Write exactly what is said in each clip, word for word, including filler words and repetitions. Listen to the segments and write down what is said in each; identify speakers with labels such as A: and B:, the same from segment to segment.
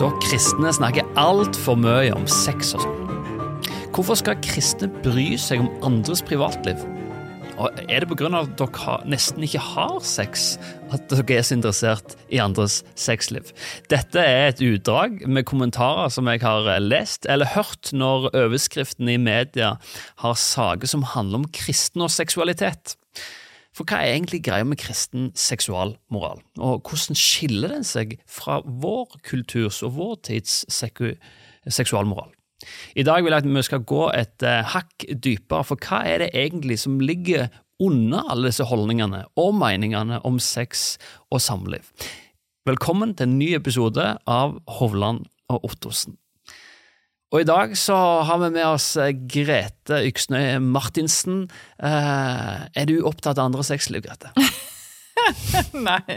A: Dere kristne snakker alt for mye om sex og sånn. Hvorfor skal kristne bry seg om andres privatliv? Og er det på grunn av at dere nesten ikke har sex at dere er så interessert i andres sexliv? Dette er et utdrag med kommentarer som jeg har lest eller hørt når overskriften i media har saker som handler om kristen og seksualitet. For hva er egentlig greia med kristen seksualmoral? Og hvordan skiller den seg fra vår kulturs og vår tids seku- seksualmoral? I dag vil jeg at vi skal gå et uh, hakk dypere, for hva er det egentlig som ligger under alle disse holdningene og meningene om sex og samliv? Velkommen til en ny episode av Hovland og Ottosen. Og i dag så har vi med oss Grete Yksnøy Martinsen. Uh, er du opptatt av andre sexliv, Grete?
B: nei.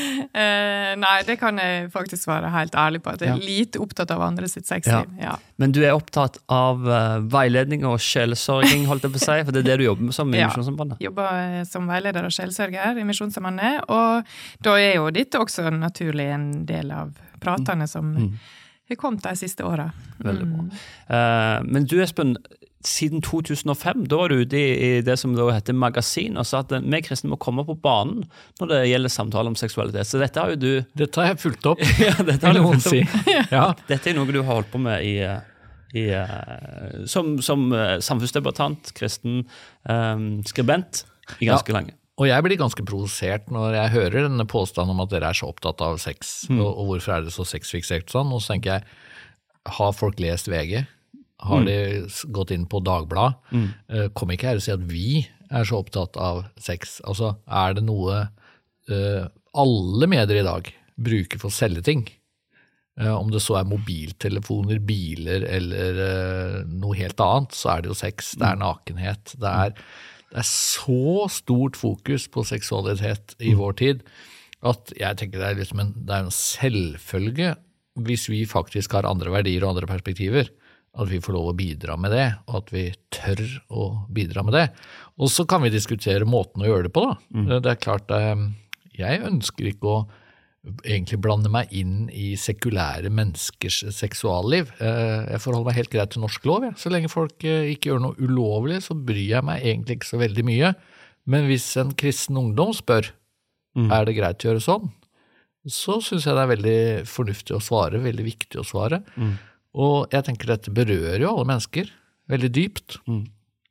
B: Uh, nei, det kan jeg faktisk være helt ærlig på, at jeg er ja. lite opptatt av andre sitt sexliv. Ja. Ja.
A: Men du er opptatt av uh, veiledning og sjelsørging, holdt jeg på å si, for det er det du jobber med som i ja. Misjonssambandet?
B: Jeg jobber som veileder og sjelsørger i Misjonssambandet, og da er jo dette også naturlig en del av pratene som mm. har kommet de siste årene.
A: Veldig bra. Mm. Uh, men du, Espen, siden to tusen og fem, da var du ute i, i det som da heter magasin, og sa at vi kristne må komme på banen når det gjelder samtale om seksualitet. Så dette har jo du...
C: Dette har jeg fulgt opp.
A: ja, dette har du
C: fulgt
A: si.
C: opp. ja.
A: Dette er noe du har holdt på med i, i, som, som samfunnsdebattant, kristen um, skribent i ganske
C: ja.
A: lenge.
C: Og jeg blir ganske provosert når jeg hører denne påstanden om at dere er så opptatt av sex, mm. og, og hvorfor er det så sexfiksert sånn, og så tenker jeg, har folk lest V G? Har de gått inn på Dagbladet? Mm. Kom ikke her og si at vi er så opptatt av sex. Altså, er det noe uh, alle medier i dag bruker for å selge ting? Uh, om det så er mobiltelefoner, biler eller uh, noe helt annet, så er det jo sex, det er nakenhet. Det er, det er så stort fokus på seksualitet i vår tid, at jeg tenker det er, liksom en, det er en selvfølge hvis vi faktisk har andre verdier og andre perspektiver, at vi får lov å bidra med det, og at vi tør å bidra med det. Og så kan vi diskutere måten å gjøre det på da. Mm. Det er klart, jeg ønsker ikke å egentlig blande meg inn i sekulære menneskers seksualliv. Jeg forholder meg helt greit til norsk lov. Ja. Så lenge folk ikke gjør noe ulovlig, så bryr jeg meg egentlig ikke så veldig mye. Men hvis en kristen ungdom spør, mm. er det greit å gjøre sånn? Så synes jeg det er veldig fornuftig å svare, veldig viktig å svare. Mm. Og jeg tenker dette berører jo alle mennesker veldig dypt. Mm.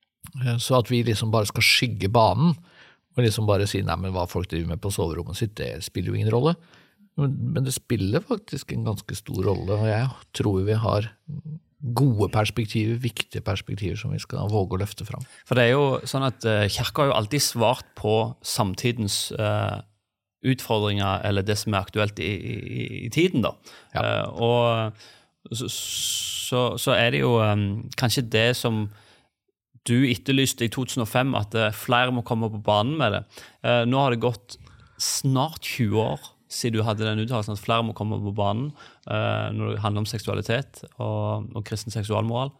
C: Så at vi liksom bare skal skygge banen, og liksom bare si, nei, men hva folk driver med på soverommet sitt, det spiller jo ingen rolle. Men, men det spiller faktisk en ganske stor rolle, og jeg tror vi har gode perspektiver, viktige perspektiver som vi skal våge å løfte fram. For det er jo sånn at uh, kirka har jo alltid svart på samtidens uh, utfordringer, eller det som er aktuelt i, i, i tiden da. Ja. Uh, og Så, så, så er det jo um, kanskje det som du etterlyste i to tusen og fem, at uh, flere må komme på banen med det. Uh, nå har det gått snart tjue år siden du hadde den uttalelsen at flere må komme på banen uh, når det handler om seksualitet og, og kristen seksualmoral.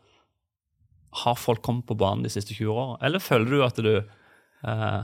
C: Har folk kommet på banen de siste tjue år? Eller føler du at du uh,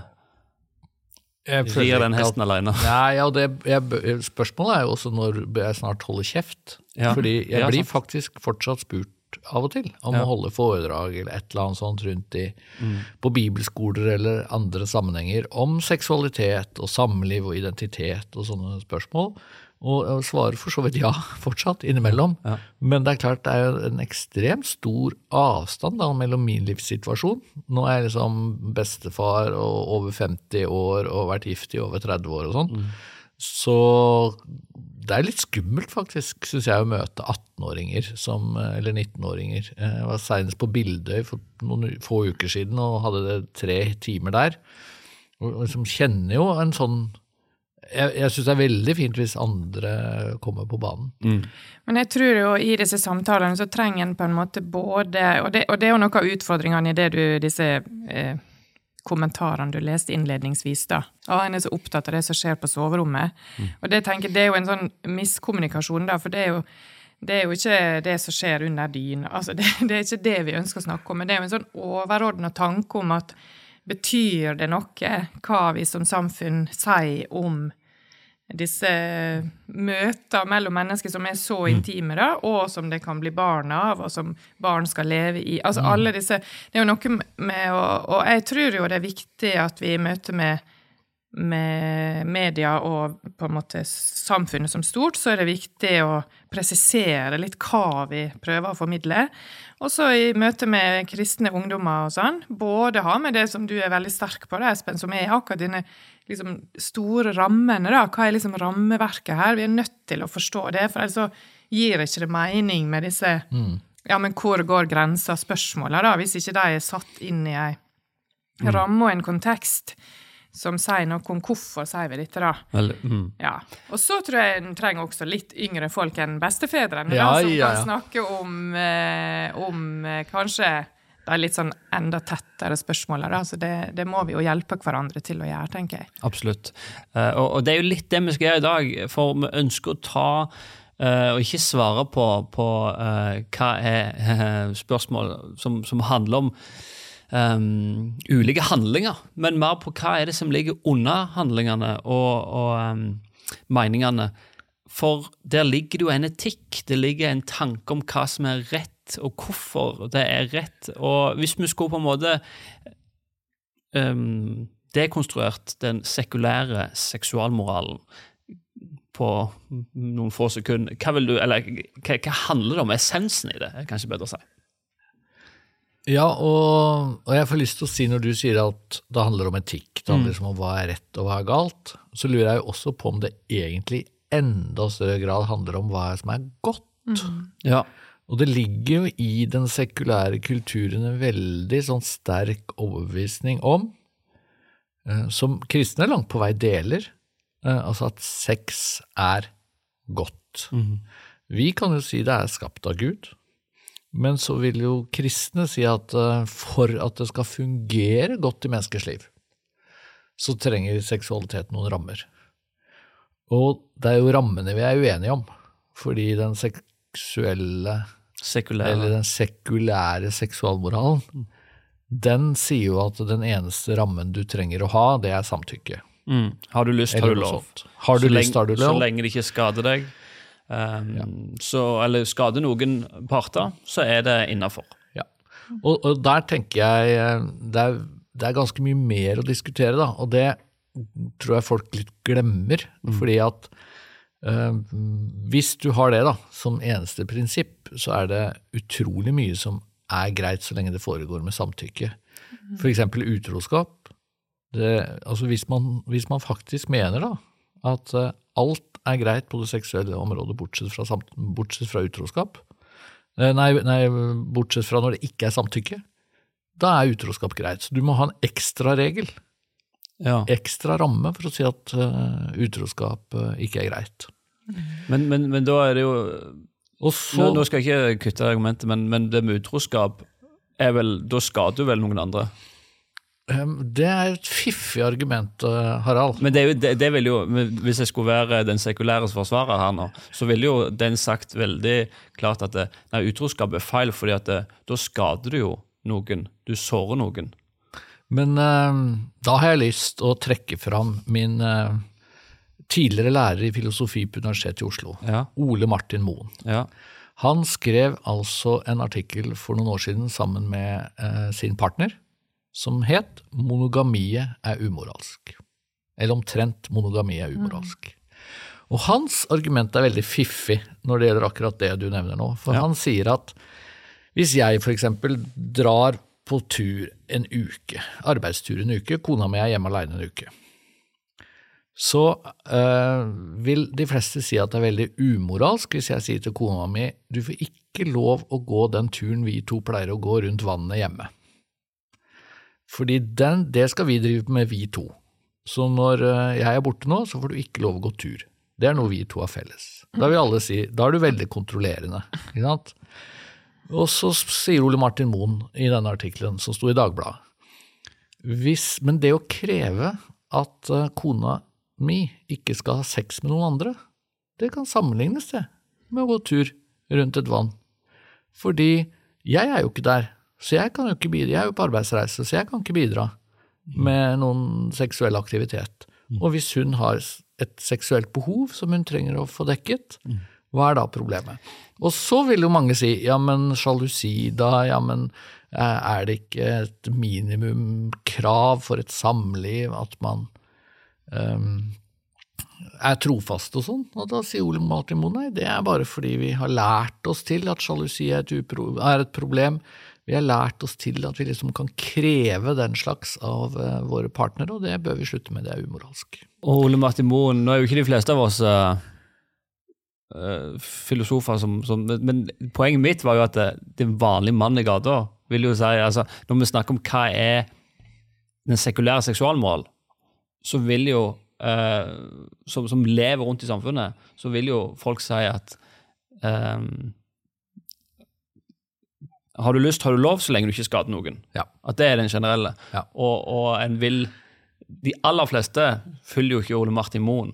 C: rir den hesten at, alene? Nei, ja, det, jeg, spørsmålet er jo også når jeg snart holder kjeft. Ja, fordi jeg ja, blir sant. faktisk fortsatt spurt av og til om ja. å holde foredrag eller et eller annet sånt rundt i, mm. på bibelskoler eller andre sammenhenger om seksualitet og samliv og identitet og sånne spørsmål. Og jeg svarer for så vidt ja, fortsatt innimellom. Ja. Men det er klart det er jo en ekstremt stor avstand da, mellom min livssituasjon. Nå er jeg liksom bestefar og over femti år og vært gift i over tretti år og sånn. Mm. Så det er litt skummelt faktisk, synes jeg, å møte atten-åringer som, eller nitten-åringer. Jeg var senest på Bildøy for noen få uker siden og hadde det tre timer der. Og som kjenner jo en sånn, jeg, jeg synes det er veldig fint hvis andre kommer på banen. Mm.
B: Men jeg tror jo i disse samtalene så trenger en på en måte både, og det, og det er jo noe av utfordringene i det du, disse eh, kommentarene du leste innledningsvis da. Ja, en er så opptatt av det som skjer på soverommet. Mm. Og det tenker det er jo en sånn miskommunikasjon da, for det er jo, det er jo ikke det som skjer under dyna. Altså det, det er ikke det vi ønsker å snakke om, men det er jo en sånn overordnet tanke om at betyr det noe hva vi som samfunn sier om disse møter mellom mennesker som er så intime da, og som det kan bli barn av, og som barn skal leve i. Altså alle disse, det er jo noe med å, og jeg tror jo det er viktig at vi møter med, med media og på en måte samfunnet som stort, så er det viktig å presisere litt hva vi prøver å formidle. Og så i møte med kristne ungdommer og sånn, både ha med det som du er veldig sterk på, det, Espen, som er akkurat dine liksom, store rammene, da. Hva er liksom rammeverket her? Vi er nødt til å forstå det, for ellers så gir ikke det mening med disse, mm. ja, men hvor går grenser spørsmålene da, hvis ikke de er satt inn i en mm. ramme og en kontekst som sier noe om hvorfor sier vi dette da. Vel, mm. Ja. Og så tror jeg en trenger også litt yngre folk enn bestefedrene, ja, da, som ja, ja. kan snakke om, eh, om eh, kanskje det er litt sånn enda tettere spørsmål da, så det, det må vi jo hjelpe hverandre til å gjøre, tenker jeg.
A: Absolutt. Uh, og, og det er jo litt det vi skal gjøre i dag, for vi ønsker å ta uh, og ikke svare på, på uh, hva er uh, spørsmål som, som handler om Um, ulike handlinger, men mer på hva er det som ligger under handlingene og, og um, meningene. For der ligger det jo en etikk, det ligger en tanke om hva som er rett, og hvorfor det er rett. Og hvis vi skulle på en måte um, dekonstruert den sekulære seksualmoralen på noen få sekunder, hva vil du, eller hva, hva handler det om? Essensen i det, er kanskje bedre å si.
C: Ja, og, og jeg får lyst til å si når du sier at det handler om etikk, det handler mm. om hva er rett og hva er galt, så lurer jeg jo også på om det egentlig enda større grad handler om hva som er godt. Mm.
A: Ja.
C: Og det ligger jo i den sekulære kulturen en veldig sånn sterk overbevisning om, eh, som kristne langt på vei deler, eh, altså at sex er godt. Mm. Vi kan jo si det er skapt av Gud, men så vil jo kristne si at uh, for at det skal fungere godt i menneskers liv, så trenger seksualitet noen rammer. Og det er jo rammene vi er uenige om, fordi den seksuelle,
A: sekulære.
C: eller den sekulære seksualmoralen, mm. den sier jo at den eneste rammen du trenger å ha, det er samtykke.
A: Mm. Har du lyst, har du lov.
C: Har du
A: så
C: lyst,
A: lenge,
C: har du lov.
A: Så lenge det ikke skader deg. Um, ja. så, eller skader noen parter, så er det innenfor.
C: Ja. Og, og der tenker jeg det er, det er ganske mye mer å diskutere da, og det tror jeg folk litt glemmer, mm. fordi at uh, hvis du har det da, som eneste prinsipp, så er det utrolig mye som er greit så lenge det foregår med samtykke. Mm. For eksempel utroskap. Det, altså hvis man, hvis man faktisk mener da, at uh, alt er greit på det seksuelle området, bortsett fra, samt, bortsett fra utroskap. Nei, nei, bortsett fra når det ikke er samtykke. Da er utroskap greit. Så du må ha en ekstra regel,
A: ja.
C: ekstra ramme for å si at uh, utroskap uh, ikke er greit.
A: Men, men, men da er det jo,
C: så,
A: nå, nå skal jeg ikke kutte argumentet, men, men det med utroskap, er vel, da skader du vel noen andre?
C: Det er et fiffig argument, Harald.
A: Men det, er jo, det, det vil jo, hvis jeg skulle være den sekulære forsvarer her nå, så ville jo den sagt veldig klart at det, nei, utroskap er feil, fordi at det, da skader du jo noen, du sårer noen.
C: Men uh, da har jeg lyst å trekke fram min uh, tidligere lærer i filosofi på Universitetet i Oslo,
A: ja.
C: Ole Martin Moen.
A: Ja.
C: Han skrev altså en artikkel for noen år siden sammen med uh, sin partner, som het «Monogamiet er umoralsk». Eller omtrent «Monogami er umoralsk». Mm. Og hans argument er veldig fiffig når det gjelder akkurat det du nevner nå. For ja. Han sier at hvis jeg for eksempel drar på tur en uke, arbeidstur en uke, kona mi er hjemme alene en uke, så uh, vil de fleste si at det er veldig umoralsk hvis jeg sier til kona mi, du får ikke lov å gå den turen vi to pleier å gå rundt vannet hjemme. Fordi den, det skal vi drive med vi to. Så når jeg er borte nå, så får du ikke lov å gå tur. Det er noe vi to har felles. Da vil alle si, da er du veldig kontrollerende. Ikke sant? Og så sier Ole Martin Moen i denne artikkelen som stod i Dagbladet. Hvis, men det å kreve at kona mi ikke skal ha sex med noen andre, det kan sammenlignes det med å gå tur rundt et vann. Fordi jeg er jo ikke der. Så jeg kan jo ikke bidra, jeg er jo på arbeidsreise, så jeg kan ikke bidra med noen seksuell aktivitet. Og hvis hun har et seksuelt behov som hun trenger å få dekket, hva er da problemet? Og så vil jo mange si, ja, men sjalusi da, ja, men er det ikke et minimumkrav for et samliv at man um, er trofast og sånn? Og da sier Ole Martin Moe, nei, det er bare fordi vi har lært oss til at sjalusi er et, upro- er et problem. Vi har lært oss til at vi liksom kan kreve den slags av uh, våre partnere, og det bør vi slutte med, det er umoralsk.
A: Og Ole Martin Moe, nå er jo ikke de fleste av oss uh, uh, filosofer som, som, men poenget mitt var jo at det, det vanlige mann i gata vil jo si, altså, når vi snakker om hva er den sekulære seksualmoral, så vil jo, uh, som, som lever rundt i samfunnet, så vil jo folk si at um, har du lyst, har du lov, så lenge du ikke skader noen.
C: Ja.
A: At det er den generelle.
C: Ja.
A: Og, og en vil, de aller fleste følger jo ikke Ole Martin Moe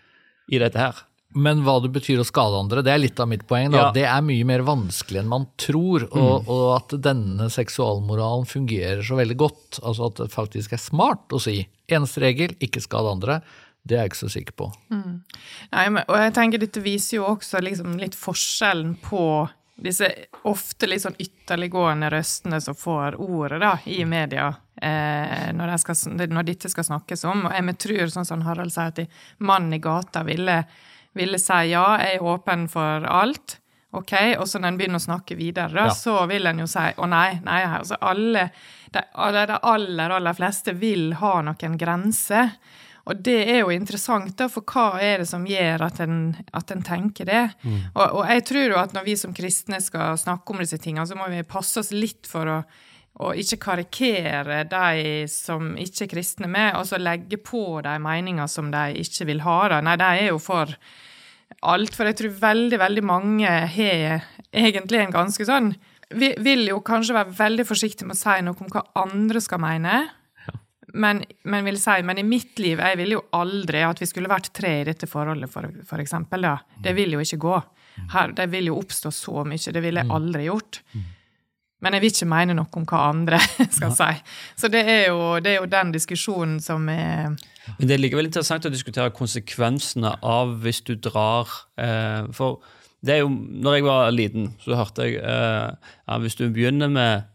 A: i dette her.
C: Men hva det betyr å skade andre, det er litt av mitt poeng. Da.
A: Ja.
C: Det er mye mer vanskelig enn man tror, og, mm. og at denne seksualmoralen fungerer så veldig godt, altså at det faktisk er smart å si, eneste regel, ikke skade andre, det er jeg ikke så sikker på.
B: Mm. Nei, men, og jeg tenker dette viser jo også liksom litt forskjellen på disse ofte litt sånn ytterliggående røstene som får ordet da, i media, eh, når, de skal, når dette skal snakkes om, og jeg tror, sånn som Harald sier, at mannen i gata ville ville si ja, jeg er åpen for alt, ok, og så når en begynner å snakke videre, da, ja. Så vil en jo si, å nei, nei, altså alle, de, de aller, aller fleste vil ha noen grenser, og det er jo interessant da, for hva er det som gjør at en, at en tenker det? Mm. Og, og jeg tror jo at når vi som kristne skal snakke om disse tingene, så må vi passe oss litt for å og ikke karikere de som ikke er kristne med, og så legge på de meninger som de ikke vil ha. Da. Nei, de er jo for alt, for jeg tror veldig, veldig mange har egentlig en ganske sånn, vi vil jo kanskje være veldig forsiktige med å si noe om hva andre skal mene, ja. men, men vil si, men i mitt liv, jeg vil jo aldri at vi skulle vært tre i dette forholdet, for, for eksempel da. Det vil jo ikke gå. Her, det vil jo oppstå så mye, det ville jeg aldri gjort. Men jeg vil ikke mene noe om hva andre skal si. Så det er jo, det er jo den diskusjonen som er...
A: Men det er likevel interessant å diskutere konsekvensene av hvis du drar... Eh, for det er jo, når jeg var liten, så hørte jeg eh, at hvis du begynner med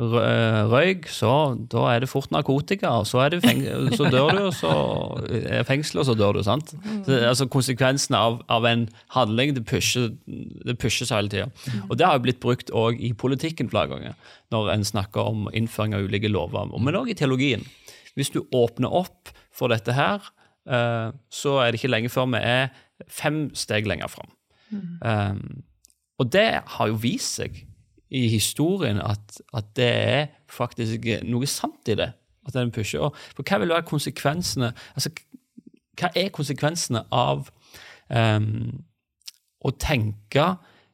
A: røyk, så da er det fort narkotika, og så, er det feng så dør du, og så er det fengsel, og så dør du, sant? Så, altså konsekvensene av, av en handling, det pusher, det pusher seg hele tiden. Og det har jo blitt brukt også i politikken flere ganger, når en snakker om innføring av ulike lover, men også i teologien. Hvis du åpner opp for dette her, eh, så er det ikke lenge før vi er fem steg lenger frem. Um, og det har jo vist seg i historien at, at det er faktisk noe sant i det, at den pusher. Og for hva vil være konsekvensene, altså hva er konsekvensene av um, å tenke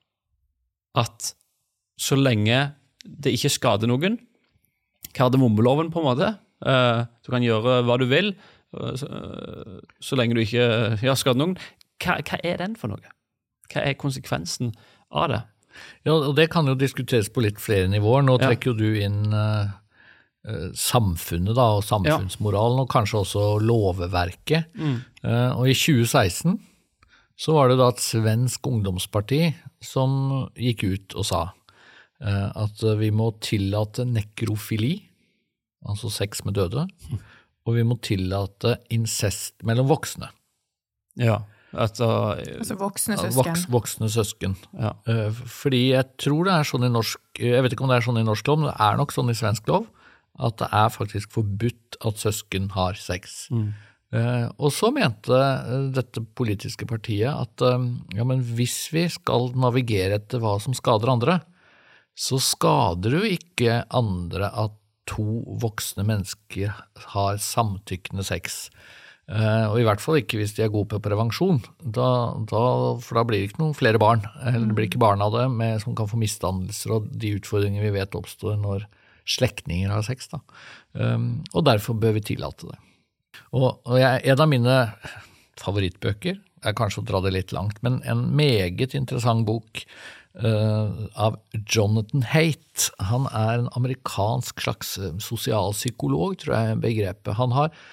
A: at så lenge det ikke skader noen, kardemommeloven på en måte, uh, du kan gjøre hva du vil, uh, så, uh, så lenge du ikke ja, skader noen, hva, hva er den for noe? Hva er konsekvensen av det?
C: Ja, og det kan jo diskuteres på litt flere nivåer. Nå trekker jo du inn uh, samfunnet da, og samfunnsmoralen, og kanskje også lovverket. Mm. Uh, og i tjue seksten så var det da et svensk ungdomsparti som gikk ut og sa uh, at vi må tillate nekrofili, altså sex med døde, mm. og vi må tillate incest mellom voksne.
A: Ja. At, uh,
B: altså voksne søsken.
C: Voks, voksne søsken.
A: Ja.
C: Uh, fordi jeg tror det er sånn i norsk, jeg vet ikke om det er sånn i norsk lov, men det er nok sånn i svensk lov, at det er faktisk forbudt at søsken har sex. Mm. Uh, og så mente uh, dette politiske partiet at uh, ja, men hvis vi skal navigere etter hva som skader andre, så skader jo ikke andre at to voksne mennesker har samtykkende sex. Uh, og i hvert fall ikke hvis de er gode på prevensjon, da, da, for da blir det ikke noen flere barn, eller det blir ikke barn av det med, som kan få misdannelser og de utfordringer vi vet oppstår når slektninger har sex. Da. Um, og derfor bør vi tillate det. Og, og jeg, en av mine favorittbøker er kanskje å dra det litt langt, men en meget interessant bok uh, av Jonathan Haidt. Han er en amerikansk slags sosialpsykolog, tror jeg er begrepet. Han har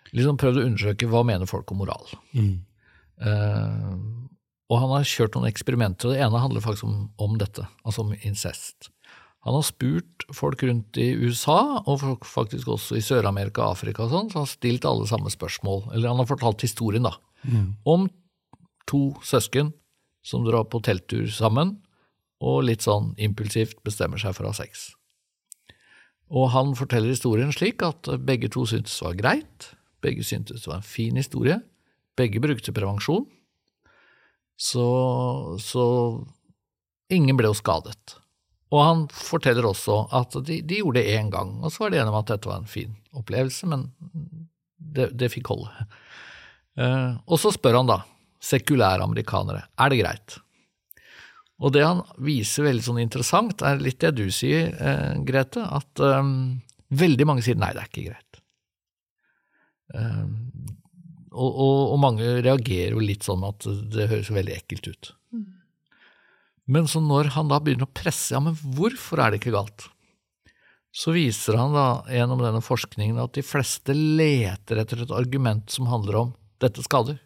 C: liksom prøvd å undersøke hva mener folk om moral. Mm. Uh, og han har kjørt noen eksperimenter, og det ene handler faktisk om, om dette, altså om incest. Han har spurt folk rundt i U S A, og faktisk også i Sør-Amerika og Afrika og sånn, så han har stilt alle samme spørsmål, eller han har fortalt historien da, mm. om to søsken som drar på telttur sammen, og litt sånn impulsivt bestemmer seg for å ha sex. Og han forteller historien slik at begge to syntes det var greit, begge syntes det var en fin historie, begge brukte prevensjon, så, så ingen ble jo skadet. Og han forteller også at de, de gjorde det en gang, og så var det enige om at dette var en fin opplevelse, men det, det fikk holde. Uh, og så spør han da, sekulære amerikanere, er det greit? Og det han viser veldig sånn interessant, er litt det du sier, uh, Grete, at um, veldig mange sier nei, det er ikke greit. Uh, Og, og, og mange reagerer jo litt sånn at det høres veldig ekkelt ut. Mm. Men så når han da begynner å presse, ja, men hvorfor er det ikke galt? Så viser han da gjennom denne forskningen at de fleste leter etter et argument som handler om dette skader.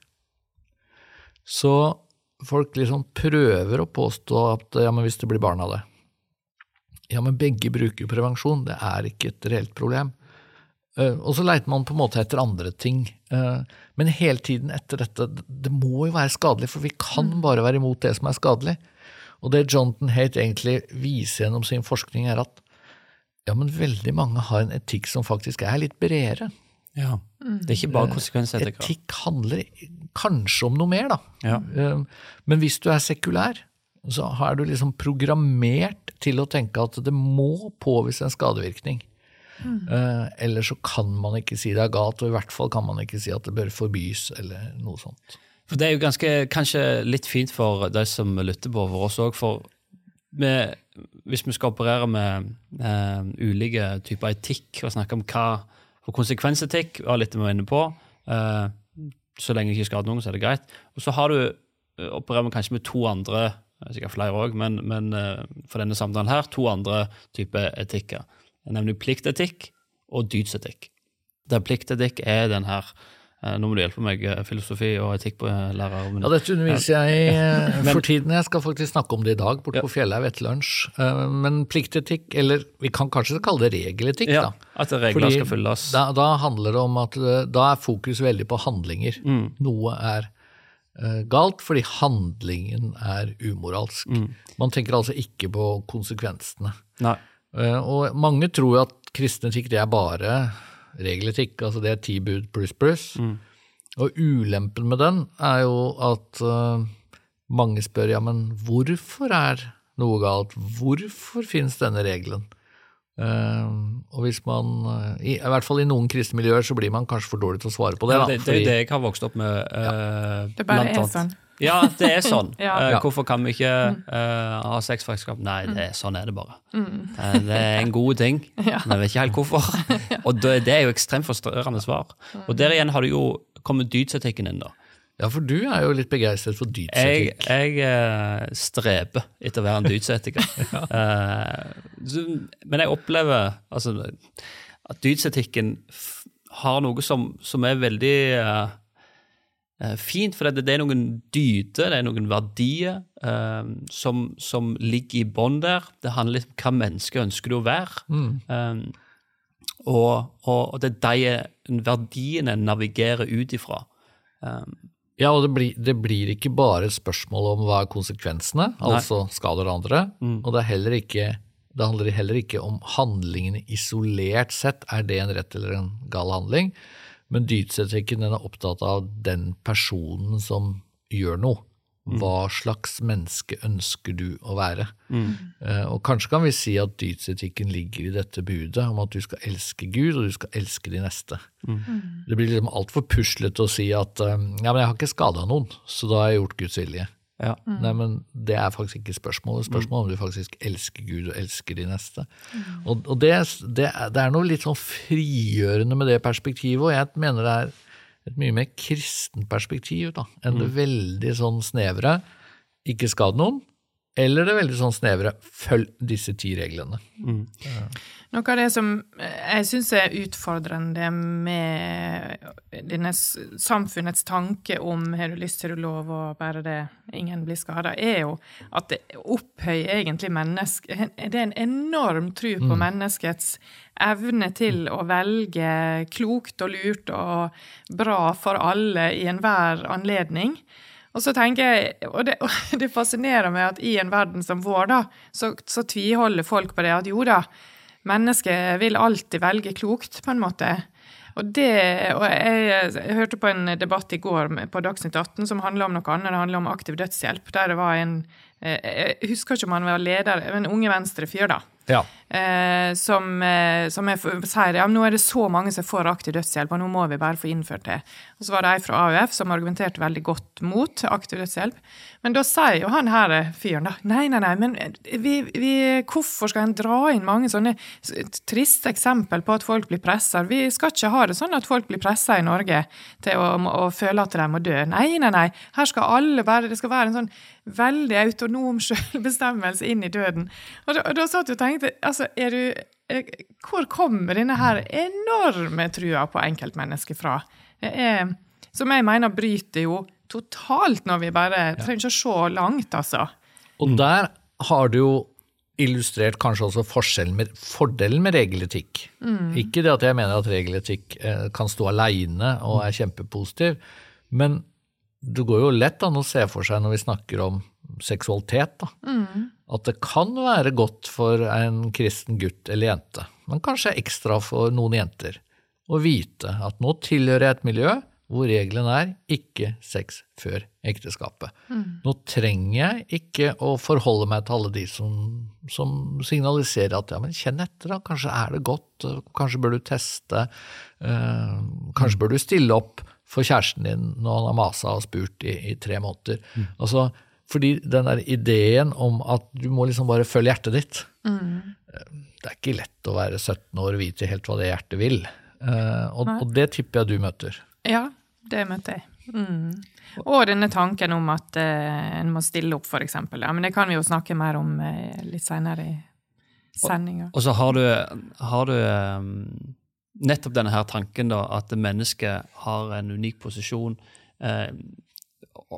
C: Så folk liksom prøver å påstå at ja, men hvis det blir barn av det. Ja, men begge bruker prevensjon, det er ikke et reelt problem. Uh, og så leiter man på en måte etter andre ting. Uh, men hele tiden etter dette, det må jo være skadelig, for vi kan bare være imot det som er skadelig. Og det Jonathan Haidt egentlig viser gjennom sin forskning er at ja, men veldig mange har en etikk som faktisk er litt bredere.
A: Ja, det er ikke bare konsekvensetikk.
C: Uh, etikk handler kanskje om noe mer da.
A: Ja.
C: Uh, men hvis du er sekulær, så har du liksom programmert til å tenke at det må påvise en skadevirkning. Mm. Uh, eller så kan man ikke si det er galt, og i hvert fall kan man ikke si at det bør forbys eller noe sånt.
A: For det er jo ganske, kanskje litt fint for de som lytter på for oss også, for med, hvis vi skal operere med uh, ulike typer etikk og snakke om hva for konsekvensetikk, var litt vi var inne på, uh, så lenge ikke skader noen så er det greit, og så har du uh, opererer vi kanskje med to andre, sikkert flere også, men, men uh, for denne samtalen her, to andre typer etikker. Nemlig pliktetikk og dydsetikk. Der pliktetikk er den her, nå må du hjelpe meg, filosofi og etikk på lærer.
C: Ja, dette underviser jeg for tiden. Jeg skal faktisk snakke om det i dag, bort på fjellet etter lunsj. Men pliktetikk, eller vi kan kanskje kalle det regeletikk da.
A: Ja, at regler
C: Fordi
A: skal fylles.
C: Da, da handler det om at da er fokus veldig på handlinger. Mm. Noe er uh, galt fordi handlingen er umoralsk. Mm. Man tenker altså ikke på konsekvensene.
A: Nei.
C: Uh, og mange tror jo at kristen etikk det er bare regeletikk, altså det er ti bud pluss pluss. Mm. Og ulempen med den er jo at uh, mange spør, ja, men hvorfor er noe galt? Hvorfor finnes denne regelen? Uh, og hvis man, uh, i, i hvert fall i noen kristne miljøer, så blir man kanskje for dårlig til å svare på det.
A: Ja,
C: da,
A: det, det er det jeg har vokst opp med. Uh,
B: ja. Det bare er sånn.
A: Ja, det er sånn.
B: ja.
A: uh, hvorfor kan vi ikke uh, ha sex for ekskap? Nei, det er, sånn er det bare. Mm. Uh, det er en god ting, ja. Men jeg vet ikke helt hvorfor. ja. Og det, det er jo ekstremt frustrerende svar. Og der igjen har du jo kommet dydsetikken inn da.
C: Ja, for du er jo litt begeistret for dydsetikk.
A: Jeg, jeg uh, streber etter å være en dydsetiker. ja. uh, men jeg opplever altså, at dydsetikken f- har noe som, som er veldig... Uh, fint, for det, det er noen dyder, det er noen verdier um, som, som ligger i bånd der. Det handler litt om hva mennesker ønsker du å være. Mm. Um, og, og det er de verdiene navigerer ut ifra. Um,
C: ja, og det blir, det blir ikke bare et spørsmål om hva er konsekvensene, nei. Altså skader andre, mm. og det, er heller ikke, det handler heller ikke om handlingene isolert sett, er det en rett eller en gal handling, men dyddsetikken den er opptatt av den personen som gjør noe. Mm. Hva slags menneske ønsker du å være? Mm. Uh, og kanskje kan vi si at dyddsetikken ligger i dette budet om at du skal elske Gud, og du skal elske de neste. Mm. Det blir liksom alt for puslete å si at um, ja, men jeg har ikke skadet noen, så da har jeg gjort Guds vilje. Ja. Mm. Nei, men det er faktisk ikke spørsmålet. Spørsmålet om du faktisk elsker Gud og elsker de neste. Mm. Og, og det, det, det er noe litt sånn frigjørende med det perspektivet, og jeg mener det er et mye mer kristen perspektiv da, enn det mm. veldig sånn snevre, ikke skade noen, eller det veldig sånn snevre, følg disse ti reglene. Mm. Ja.
B: Noe av det som jeg synes er utfordrende med denne samfunnets tanke om har du lyst til å lov og bare det, ingen blir skadet, er jo at det opphøyer egentlig mennesket. Det er en enorm tro på mm. menneskets evne til å velge klokt og lurt og bra for alle i enhver anledning. Og så tenker jeg, og det, og det fascinerer meg at i en verden som vår da, så, så tviholder folk på det at jo da, mennesket vil alltid velge klokt på en måte. Og det, og jeg, jeg hørte på en debatt i går på Dagsnytt atten som handler om noe annet, det handler om aktiv dødshjelp, der det var en, jeg husker ikke om han var leder, en unge venstre fyr da,
C: ja.
B: eh, som, eh, som jeg sier, ja, nå er det så mange som får aktiv dødshjelp, og nå må vi bare få innført det. Og så var det en fra A U F som argumenterte veldig godt mot aktiv dødshjelp, men da sier jo han her fyren da, nei, nei, nei, men vi, vi, hvorfor skal en dra inn mange sånne triste eksempel på at folk blir presset? Vi skal ikke ha det sånn at folk blir presset i Norge til å, å føle at de må dø. Nei, nei, nei, her skal alle bare, det skal være en sånn veldig autonom selvbestemmelse inn i døden. Og da, og da satt du og tenkte, altså, er du, hvor kommer denne her enorme trua på enkeltmennesker fra? Det er, som jeg mener, bryter jo totalt når vi bare trenger ikke å se langt, altså.
C: Og der har du jo illustrert kanskje også forskjellen med, fordelen med regeletikk. Mm. Ikke det at jeg mener at regeletikk eh, kan stå alene og er kjempepositiv, men det går jo lett an å se for seg når vi snakker om seksualitet da, mm. at det kan være godt for en kristen gutt eller jente, men kanskje ekstra for noen jenter, å vite at nå tilhører jeg et miljø hvor reglene er ikke sex før ekteskapet. Mm. Nå trenger jeg ikke å forholde meg til alle de som, som signaliserer at ja, men kjenn etter da, kanskje er det godt, kanskje bør du teste, uh, kanskje bør du stille opp for kjæresten din når han har maset og spurt i, i tre måneder. Mm. Altså, fordi den der ideen om at du må liksom bare følge hjertet ditt, mm. det er ikke lett å være sytten år og vite helt hva det hjertet vil. Uh, og, og det tipper jeg du møter.
B: Ja, det møter jeg. Mm. Og denne tanken om at uh, en må stille opp, for eksempel. Ja, men det kan vi jo snakke mer om uh, litt senere i sendingen.
A: Og, og så har du, har du um, nettopp denne her tanken da, at mennesket har en unik posisjon uh, og,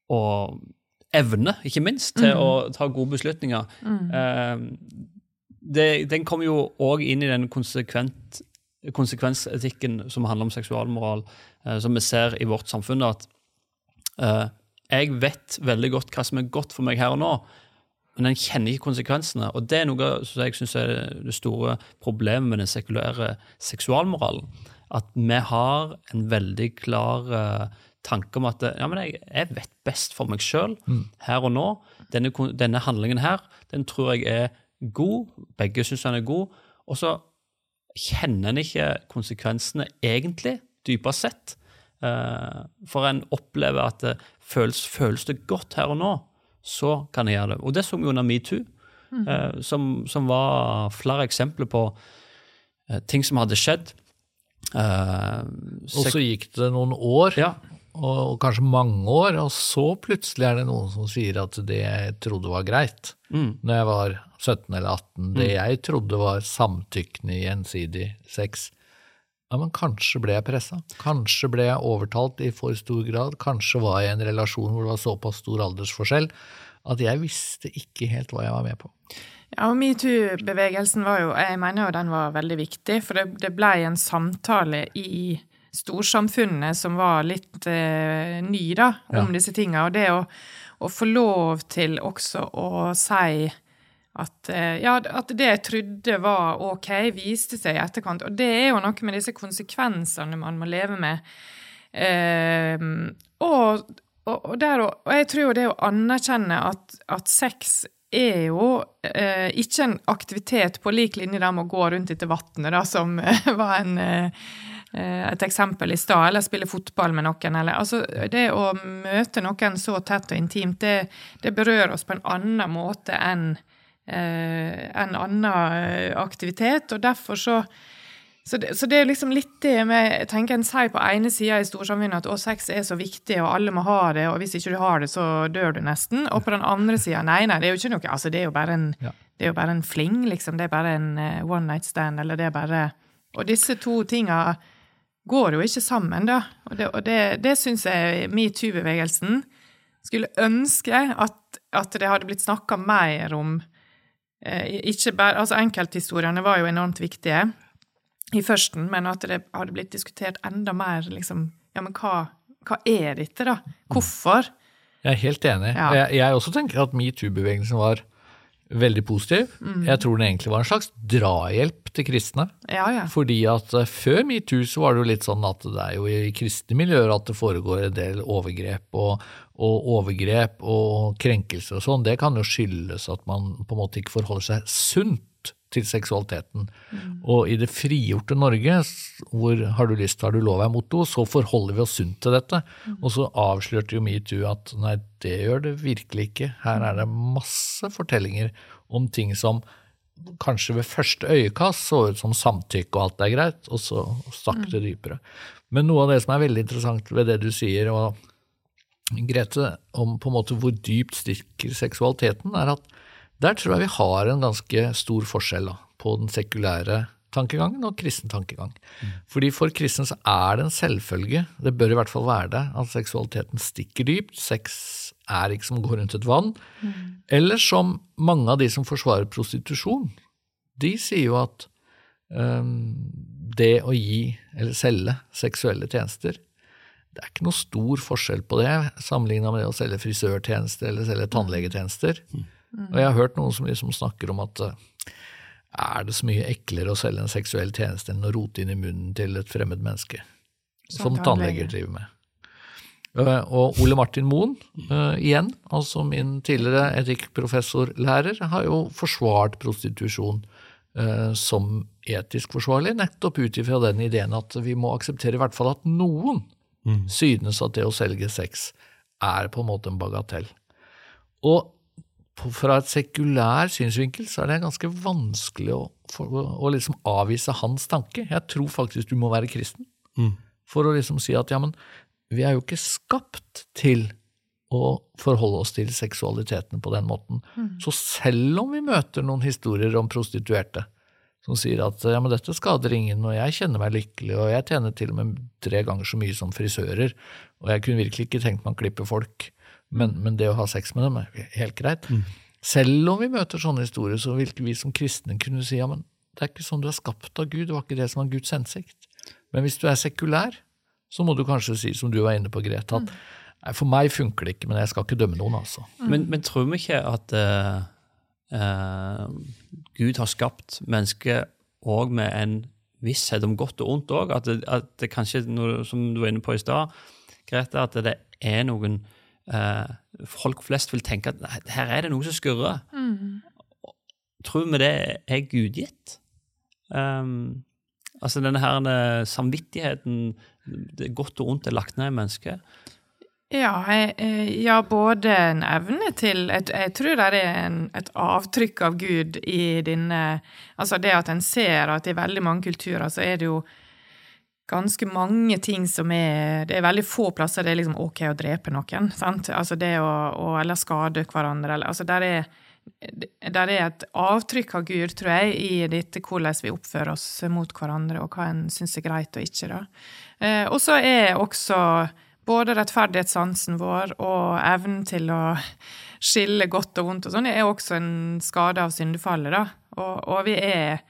A: og evne, ikke minst, til mm. å ta gode beslutninger. Mm. Uh, det, den kommer jo også inn i den konsekvent konsekvensetikken som handler om seksualmoral, eh, som vi ser i vårt samfunn, at eh, jeg vet veldig godt hva som er godt for meg her og nå, men jeg kjenner ikke konsekvensene, og det er noe som jeg synes er det store problemet med den sekulære seksualmoralen, at vi har en veldig klar eh, tanke om at ja, men jeg, jeg vet best for meg selv, mm. her og nå, denne, denne handlingen her, den tror jeg er god, begge synes den er god, og så kjenner en ikke konsekvensene egentlig, dypest sett. For en opplever at det føles, føles det godt her og nå, så kan jeg gjøre det. Og det så vi under MeToo, mm. som, som var flere eksempler på ting som hadde skjedd.
C: Og så gikk det noen år,
A: ja.
C: og kanskje mange år, og så plutselig er det noen som sier at det jeg trodde var greit, mm. når jeg var sytten eller atten, det jeg trodde var samtykkende i gjensidig sex, ja, men kanskje ble jeg presset, kanskje ble jeg overtalt i for stor grad, kanskje var jeg i en relasjon hvor det var såpass stor aldersforskjell, at jeg visste ikke helt hva jeg var med på.
B: Ja, og MeToo-bevegelsen var jo, jeg mener jo den var veldig viktig, for det, det ble en samtale i storsamfunnet som var litt eh, ny da, om ja. Disse tingene, og det å, å få lov til også å si at, ja, at det jeg trodde var ok, viste seg i etterkant, og det er jo noe med disse konsekvensene man må leve med. Eh, og, og, og, der, og jeg tror jo det å anerkjenne at, at sex er jo eh, ikke en aktivitet på lik linje der med å gå rundt etter vattnet, da, som var en... Eh, et eksempel i stad, eller spille fotball med noen, eller, altså det å møte noen så tett og intimt, det, det berører oss på en annen måte enn eh, en annen aktivitet, og derfor så så det, så det er liksom litt det med, jeg tenker en sier på ene siden i storsamfunnet at å, sex er så viktig, og alle må ha det, og hvis ikke du har det, så dør du nesten, og på den andre siden, nei, nei, det er jo ikke noe, altså det er jo bare en, ja. Det er jo bare en fling, liksom, det er bare en uh, one night stand, eller det er bare, og disse to tingene går jo ikke sammen da, og det, og det, det synes jeg MeToo-bevegelsen skulle ønske at, at det hadde blitt snakket mer om, eh, ikke bare, altså enkelthistoriene var jo enormt viktige i førsten, men at det hadde blitt diskutert enda mer, liksom, ja, men hva, hva er dette da? Hvorfor?
C: Jeg er helt enig.
B: Ja.
C: Jeg, jeg også tenker at MeToo-bevegelsen var veldig positiv. Mm. Jeg tror den egentlig var en slags drahjelp til kristne.
B: Ja, ja.
C: Fordi at uh, før MeToo så var det jo litt sånn at det er jo i kristne miljøer at det foregår en del overgrep og, og overgrep og krenkelser og sånn. Det kan jo skyldes at man på en måte ikke forholder seg sunt til seksualiteten. Mm. Og i det frigjorte Norge, hvor har du lyst, har du lov er motto, så forholder vi oss sunt til dette. Mm. Og så avslørte jo MeToo at nei, det gjør det virkelig ikke. Her er det masse fortellinger om ting som kanskje ved første øyekast så ut som samtykke og alt er greit, og så stakk det dypere. Men noe av det som er veldig interessant ved det du sier, og Grete, om på en måte hvor dypt stikker seksualiteten, er at der tror jeg vi har en ganske stor forskjell da, på den sekulære tankegangen og kristen tankegang. Mm. Fordi for kristen så er det en selvfølge, det bør i hvert fall være det, at seksualiteten stikker dypt, sex er ikke som går rundt et vann, mm. eller som mange av de som forsvarer prostitusjon, de sier jo at um, det å gi eller selge seksuelle tjenester, det er ikke noe stor forskjell på det, sammenlignet med det å selge frisørtjenester eller selge tannlegetjenester. Mm. Og jeg har hørt noen som liksom snakker om at er det så mye eklere å selge en seksuell tjeneste enn å rote inn i munnen til et fremmed menneske, som, som tannleger driver med. Og Ole Martin Moen, uh, igjen, altså min tidligere etikkprofessorlærer, har jo forsvart prostitusjon uh, som etisk forsvarlig, nettopp ut ifra den ideen at vi må akseptere i hvert fall at noen mm. synes at det å selge sex er på en måte en bagatell. Og fra et sekulær synsvinkel så er det ganske vanskelig å, for, å liksom avvise hans tanke. Jeg tror faktisk du må være kristen mm. for å liksom si at ja, men vi er jo ikke skapt til å forholde oss til seksualiteten på den måten. Mm. Så selv om vi møter noen historier om prostituerte som sier at ja, men dette skader ingen, og jeg kjenner meg lykkelig, og jeg tjener til og med tre ganger så mye som frisører, og jeg kunne virkelig ikke tenkt meg å klippe folk, Men, men det å ha sex med dem er helt greit. Mm. Selv om vi møter sånne historier, så vil vi som kristne kunne si, ja, men det er ikke sånn du er skapt av Gud, det var ikke det som var Guds hensikt. Men hvis du er sekulær, så må du kanskje si, som du var inne på, Grete, at nei, for meg funker det ikke, men jeg skal ikke dømme noen, altså.
A: Mm. Men, men tror vi ikke at uh, uh, Gud har skapt mennesket også med en visshet om godt og ondt også? At det, at det kanskje, noe, som du var inne på i sted, Grete, at det er noen Uh, folk flest vil tenke at nei, her er det noe som skurrer. Mm. Tror vi det er gudgitt? Um, altså denne her samvittigheten, det godt og ondt er lagt ned i mennesket.
B: Ja, jeg, ja, både en evne til, jeg, jeg tror det er en, et avtrykk av Gud i denne, altså det at en ser at i veldig mange kulturer så er det jo ganske mange ting som er, det er veldig få plasser det er liksom ok å drepe noen, sant? Altså det å, å eller skade hverandre, eller, altså der er, der er et avtrykk av Gud, tror jeg, i dette hvordan vi oppfører oss mot hverandre, og hva en synes er greit og ikke da. Eh, og så er også både rettferdighetssansen vår og evnen til å skille godt og vondt og sånn, er også en skade av syndefallet da, og, og vi er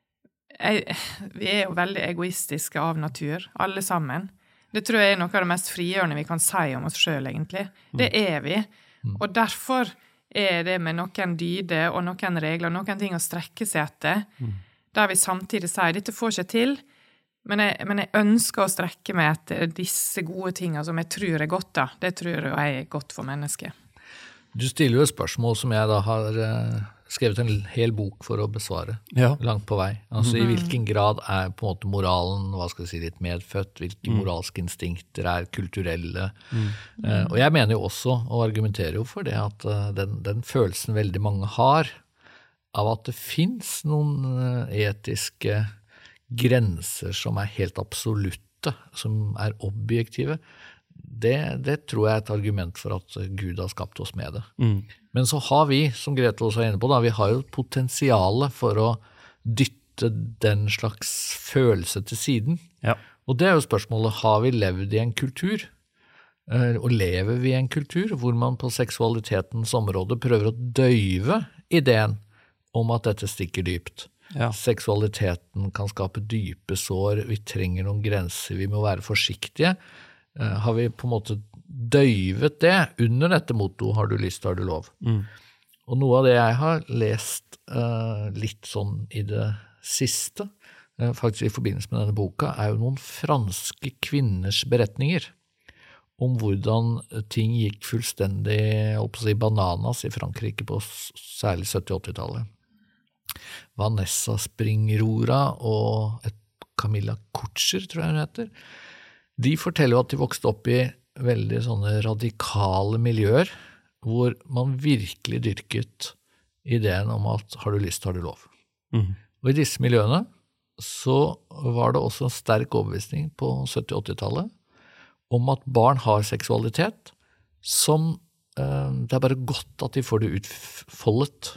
B: Jeg, vi er jo veldig egoistiske av natur, alle sammen. Det tror jeg er noe av det mest frigjørende vi kan si om oss selv, egentlig. Det er vi. Og derfor er det med noen dyder og noen regler, noen ting å strekke seg etter, der vi samtidig sier, dette får ikke til, men jeg, men jeg ønsker å strekke meg etter disse gode tingene som jeg tror er godt da. Det tror jeg er godt for mennesket.
C: Du stiller jo et spørsmål som jeg da har uh, skrevet en hel bok for å besvare, ja. Langt på vei. Altså mm. i hvilken grad er på en måte moralen, hva skal jeg si, litt medfødt, hvilke mm. moralske instinkter er kulturelle. Mm. Uh, og jeg mener jo også, og argumenterer jo for det, at uh, den, den følelsen veldig mange har av at det finnes noen uh, etiske grenser som er helt absolutte, som er objektive, Det, det tror jeg er et argument for at Gud har skapt oss med det. Mm. Men så har vi, som Grete også er inne på, da, vi har jo potensiale for å dytte den slags følelse til siden. Ja. Og det er jo spørsmålet, har vi levd i en kultur, og lever vi i en kultur hvor man på seksualitetens område prøver å døyve ideen om at dette stikker dypt. Ja. Seksualiteten kan skape dype sår, vi trenger noen grenser, vi må være forsiktige. Har vi på en måte døyvet det under dette motto, har du lyst, har du lov? Mm. Og noe av det jeg har lest uh, litt sånn i det siste, uh, faktisk i forbindelse med denne boka, er jo noen franske kvinners beretninger om hvordan ting gikk fullstendig, jeg holdt på å si, bananas i Frankrike på særlig sytti-åtti-tallet. Vanessa Springrora og et Camilla Kutcher, tror jeg hun heter, de forteller jo at de vokste opp i veldig sånne radikale miljøer, hvor man virkelig dyrket ideen om at har du lyst, har du lov. Mm. Og i disse miljøene så var det også en sterk overbevisning på sytti-åtti-tallet om at barn har seksualitet som eh, det er bare godt at de får det utfoldet.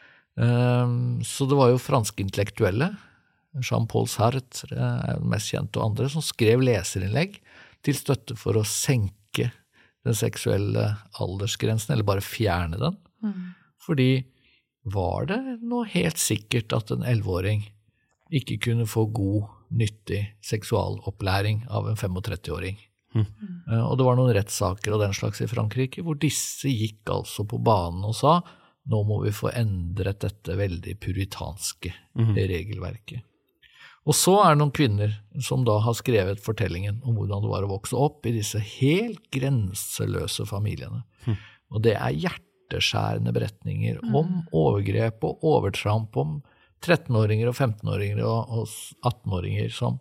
C: Eh, så det var jo franske intellektuelle, Jean-Paul Sartre er den mest kjente og andre, som skrev leserinnlegg til støtte for å senke den seksuelle aldersgrensen, eller bare fjerne den. Mm. Fordi var det noe helt sikkert at en elleveåring ikke kunne få god, nyttig seksualopplæring av en femogtrettiåring? Mm. Og det var noen rettssaker og den slags i Frankrike, hvor disse gikk altså på banen og sa, nå må vi få endret dette veldig puritanske mm. regelverket. Og så er det noen kvinner som da har skrevet fortellingen om hvordan det var å vokse opp i disse helt grenseløse familiene. Mm. Og det er hjerteskjærende beretninger mm. om overgrep og overtramp, om trettenåringer og femtenåringer og, og attenåringer som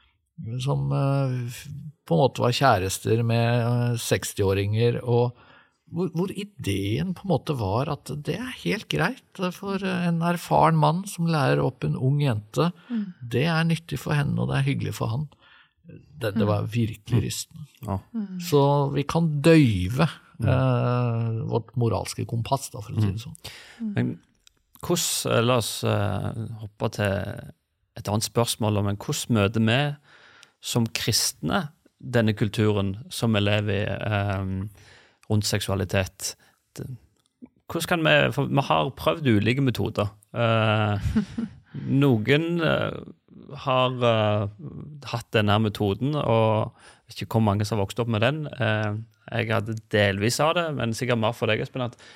C: som uh, på en måte var kjærester med uh, sekstiåringer, og hvor, hvor ideen på en måte var at det er helt greit for en erfaren mann som lærer opp en ung jente. Mm. Det er nyttig for henne, og det er hyggelig for han. Det, det var virkelig rystende. Ja. Mm. Så vi kan døyve uh, vårt moralske kompass, da, for å si det sånn.
A: Mm. Men hvordan, la oss uh, hoppe til et annet spørsmål, men hvordan møter vi som kristne denne kulturen som vi lever i um, rundt seksualitet? Hvordan kan vi, for vi har prøvd ulike metoder. Uh, noen uh, har uh, hatt denne metoden, og ikke hvor mange som har vokst opp med den. Uh, jeg hadde delvis av det, men sikkert mer for deg, Espen, at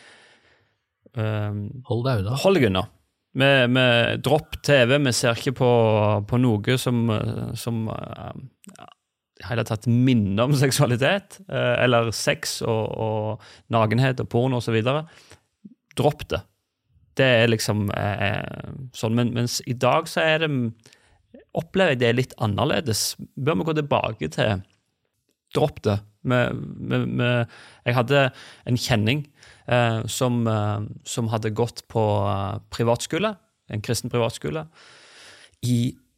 A: uh,
C: hold deg unna.
A: Hold deg unna. Vi, vi dropp T V, vi ser ikke på, på noe som, som uh, hele tatt minner om seksualitet, uh, eller sex og, og nagenhet og porno og så videre. Dropp det. Det er liksom uh, sånn, men, mens i dag så er det, opplever jeg det litt annerledes. Bør vi gå tilbake til dropp det. Med, med, med, jeg hadde en kjenning eh, som, eh, som hadde gått på eh, privatskole, en kristen privatskole, i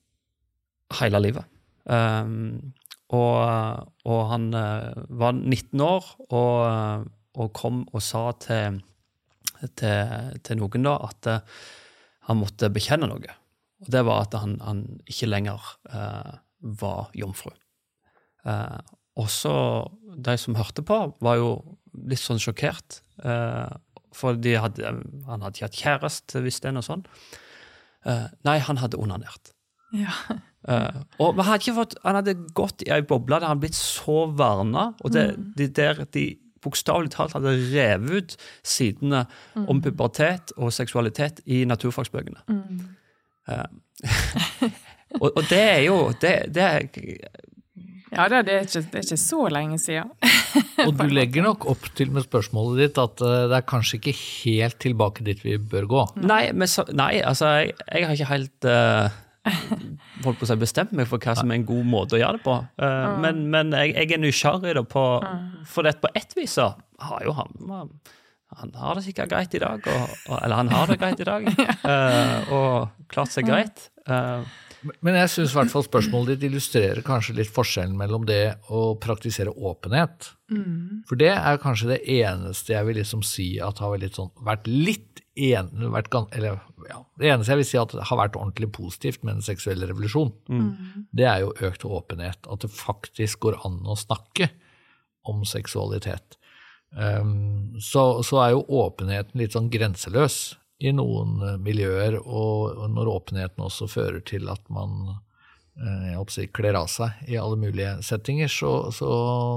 A: hele livet. Um, og, og han eh, var nitten år og, og kom og sa til, til, til noen da at eh, han måtte bekjenne noe. Og det var at han, han ikke lenger eh, var jomfru. Eh, Også de som hørte på var jo litt sånn sjokkert, eh, for de hadde, han hadde ikke hatt kjærest, hvis det er noe sånn. Eh, nei, han hadde onanert. Ja. eh, og han hadde, ikke fått, han hadde gått i en boble der han hadde blitt så varna, og det, mm. de der de bokstavelig talt hadde revet ut sidene mm. om pubertet og seksualitet i naturfagsbøkene. Mm. Eh, og, og det er jo, det, det er
B: Ja, det er, ikke, det er ikke så lenge siden.
C: Og du legger nok opp til med spørsmålet ditt at det er kanskje ikke helt tilbake dit vi bør gå.
A: Nei, men så, nei altså, jeg, jeg har ikke helt uh, holdt på å si bestemt meg for hva som er en god måte å gjøre det på. Uh, mm. Men, men jeg, jeg er nysgjerrig da på, for det på ett vis har jo han, han har det sikkert greit i dag, og, og, eller han har det greit i dag, uh, og klart seg greit. Uh,
C: Men jeg synes I hvert fall spørsmålet ditt illustrerer kanskje litt forskjellen mellom det å praktisere åpenhet. Mm. For det er kanskje det eneste jeg vil liksom si at har vært litt, sånn, vært litt en, vært, eller, ja, det eneste jeg vil si at har vært ordentlig positivt med den seksuelle revolusjon, mm. det er jo økt åpenhet, at det faktisk går an å snakke om seksualitet. Um, så, så er jo åpenheten litt sånn grenseløs I noen miljøer, og, og når åpenheten også fører til at man eh, jeg håper å si, kler av seg I alle mulige settinger, så, så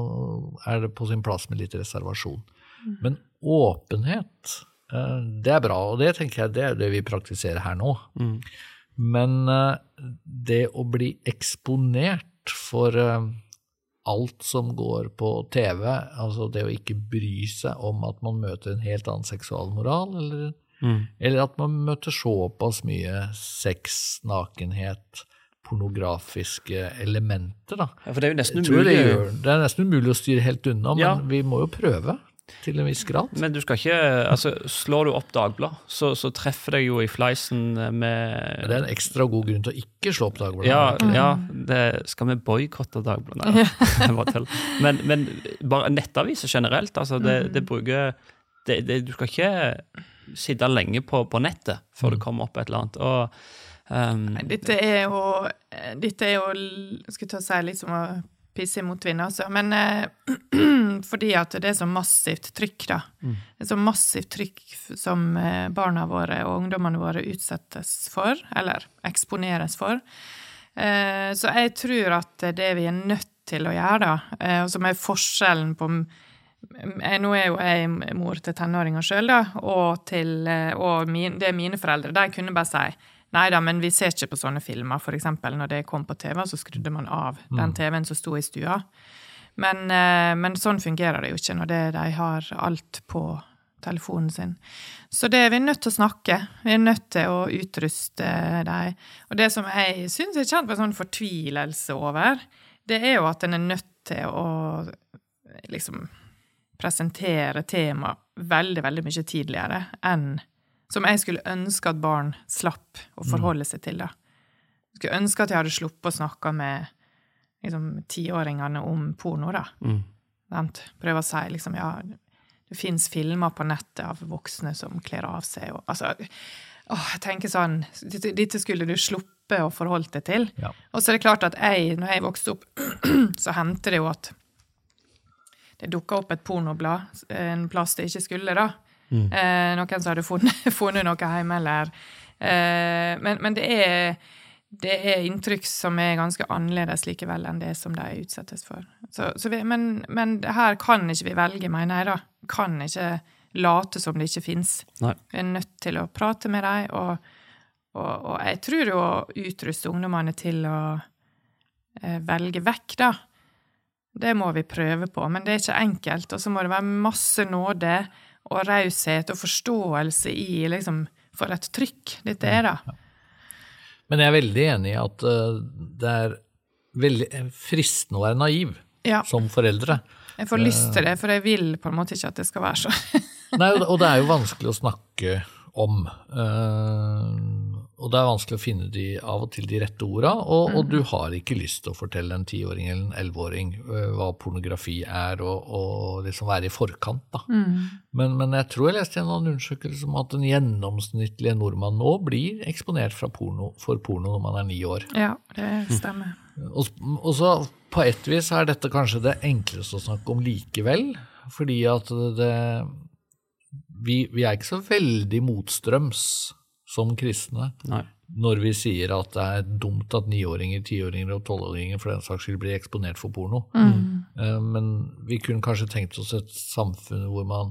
C: er det på sin plass med litt reservasjon. Mm. Men åpenhet, eh, det er bra, og det tenker jeg det er det vi praktiserer her nå. Mm. Men eh, det å bli eksponert for eh, alt som går på T V, altså det å ikke bry seg om at man møter en helt annen seksualmoral, eller Mm. Eller at man møter såpass mye sex, nakenhet, pornografiske elementer. Da.
A: Ja, for det er jo nesten umulig.
C: Det, gjør, det er nesten umulig å styre helt unna, men ja. Vi må jo prøve til en viss grad.
A: Men du skal ikke, altså slår du opp Dagblad, så, så treffer deg jo I fleisen med...
C: Ja, det er en ekstra god grunn til å ikke slå opp Dagblad.
A: Ja, mm. ja det skal vi boykotte Dagblad. Nei, men, men bare nettaviser generelt, altså det, det bruker... Det, det, du skal ikke... sitte lenge på, på nettet før det kommer opp et eller annet. Og, um,
B: Nei, dette er jo, dette er jo, skal jeg ta å si litt som å pisse I motvind, altså. Men eh, fordi at det er så massivt trykk, da. Mm. Det er så massivt trykk som eh, barna våre og ungdommene våre utsettes for, eller eksponeres for. Eh, så jeg tror at det vi er nødt til å gjøre, da, eh, og som er forskjellen på Nå er jo jeg mor til tenåringer selv da, og, til, og min, det er mine foreldre, de kunne bare si, neida, men vi ser ikke på sånne filmer, for eksempel når det kom på T V, så skrudde man av den T V-en som stod I stua. Men, men sånn fungerer det jo ikke når det, de har alt på telefonen sin. Så det er vi nødt til å snakke, vi er nødt til å utruste dem. Og det som jeg synes jeg kjent på sånn fortvilelse over, det er jo at en er nødt til å liksom presentere tema veldig, veldig mye tidligere enn som jeg skulle ønske at barn slapp å forholde seg til det. Jeg skulle ønske at jeg hadde sluppet å snakke med liksom, tiåringene om porno da. Mm. Prøve å si liksom, ja, det finnes filmer på nettet av voksne som kler av seg. Og, altså, åh, jeg tenker sånn, dette, dette skulle du sluppe å forholde deg til. Ja. Og så er det klart at jeg, når jeg vokste opp, så hendte det jo at det dukket opp et pornoblad, en plass det ikke skulle da. Mm. Eh, noen som hadde funnet, funnet noe hjemme, eller... Eh, men, men det er, det er inntrykk som er ganske annerledes likevel enn det som de utsettes for. Så, så vi, men, men her kan ikke vi velge, mener jeg da. Kan ikke late som det ikke finnes. Nei. Vi er nødt til å prate med dem, og, og, og jeg tror jo å utruste ungdommene til å eh, velge vekk da. Det må vi prøve på, men det er ikke enkelt, og så må det være masse nåde og raushet og forståelse I, liksom, for et trykk. Dette er det.
C: Men jeg er veldig enig I at uh, det er veldig fristende å være naiv ja. Som foreldre.
B: Jeg får lyst til det, for jeg vil på en måte ikke at det skal være så.
C: Nei, og det er jo vanskelig å snakke om. Uh, og det er vanskelig å finne de av og til de rette ordene, og, mm. og du har ikke lyst til å fortelle en tiåring eller en elleveåring uh, hva pornografi er, og, og liksom være I forkant. Da. Mm. Men, men jeg tror jeg leste en annen undersøkelse om at den gjennomsnittlige nordmann nå blir eksponert fra porno, for porno når man er ni år.
B: Ja, det stemmer.
C: Mm. Og, og så på et vis er dette kanskje det enkleste å snakke om likevel, fordi at det, vi, vi er ikke så veldig motstrøms som kristne, Nei. Når vi sier at det er dumt at niåringer, tiåringer og tolvåringer for den saks skyld blir eksponert for porno. Mm. Men vi kunne kanskje tenkt oss et samfunn hvor man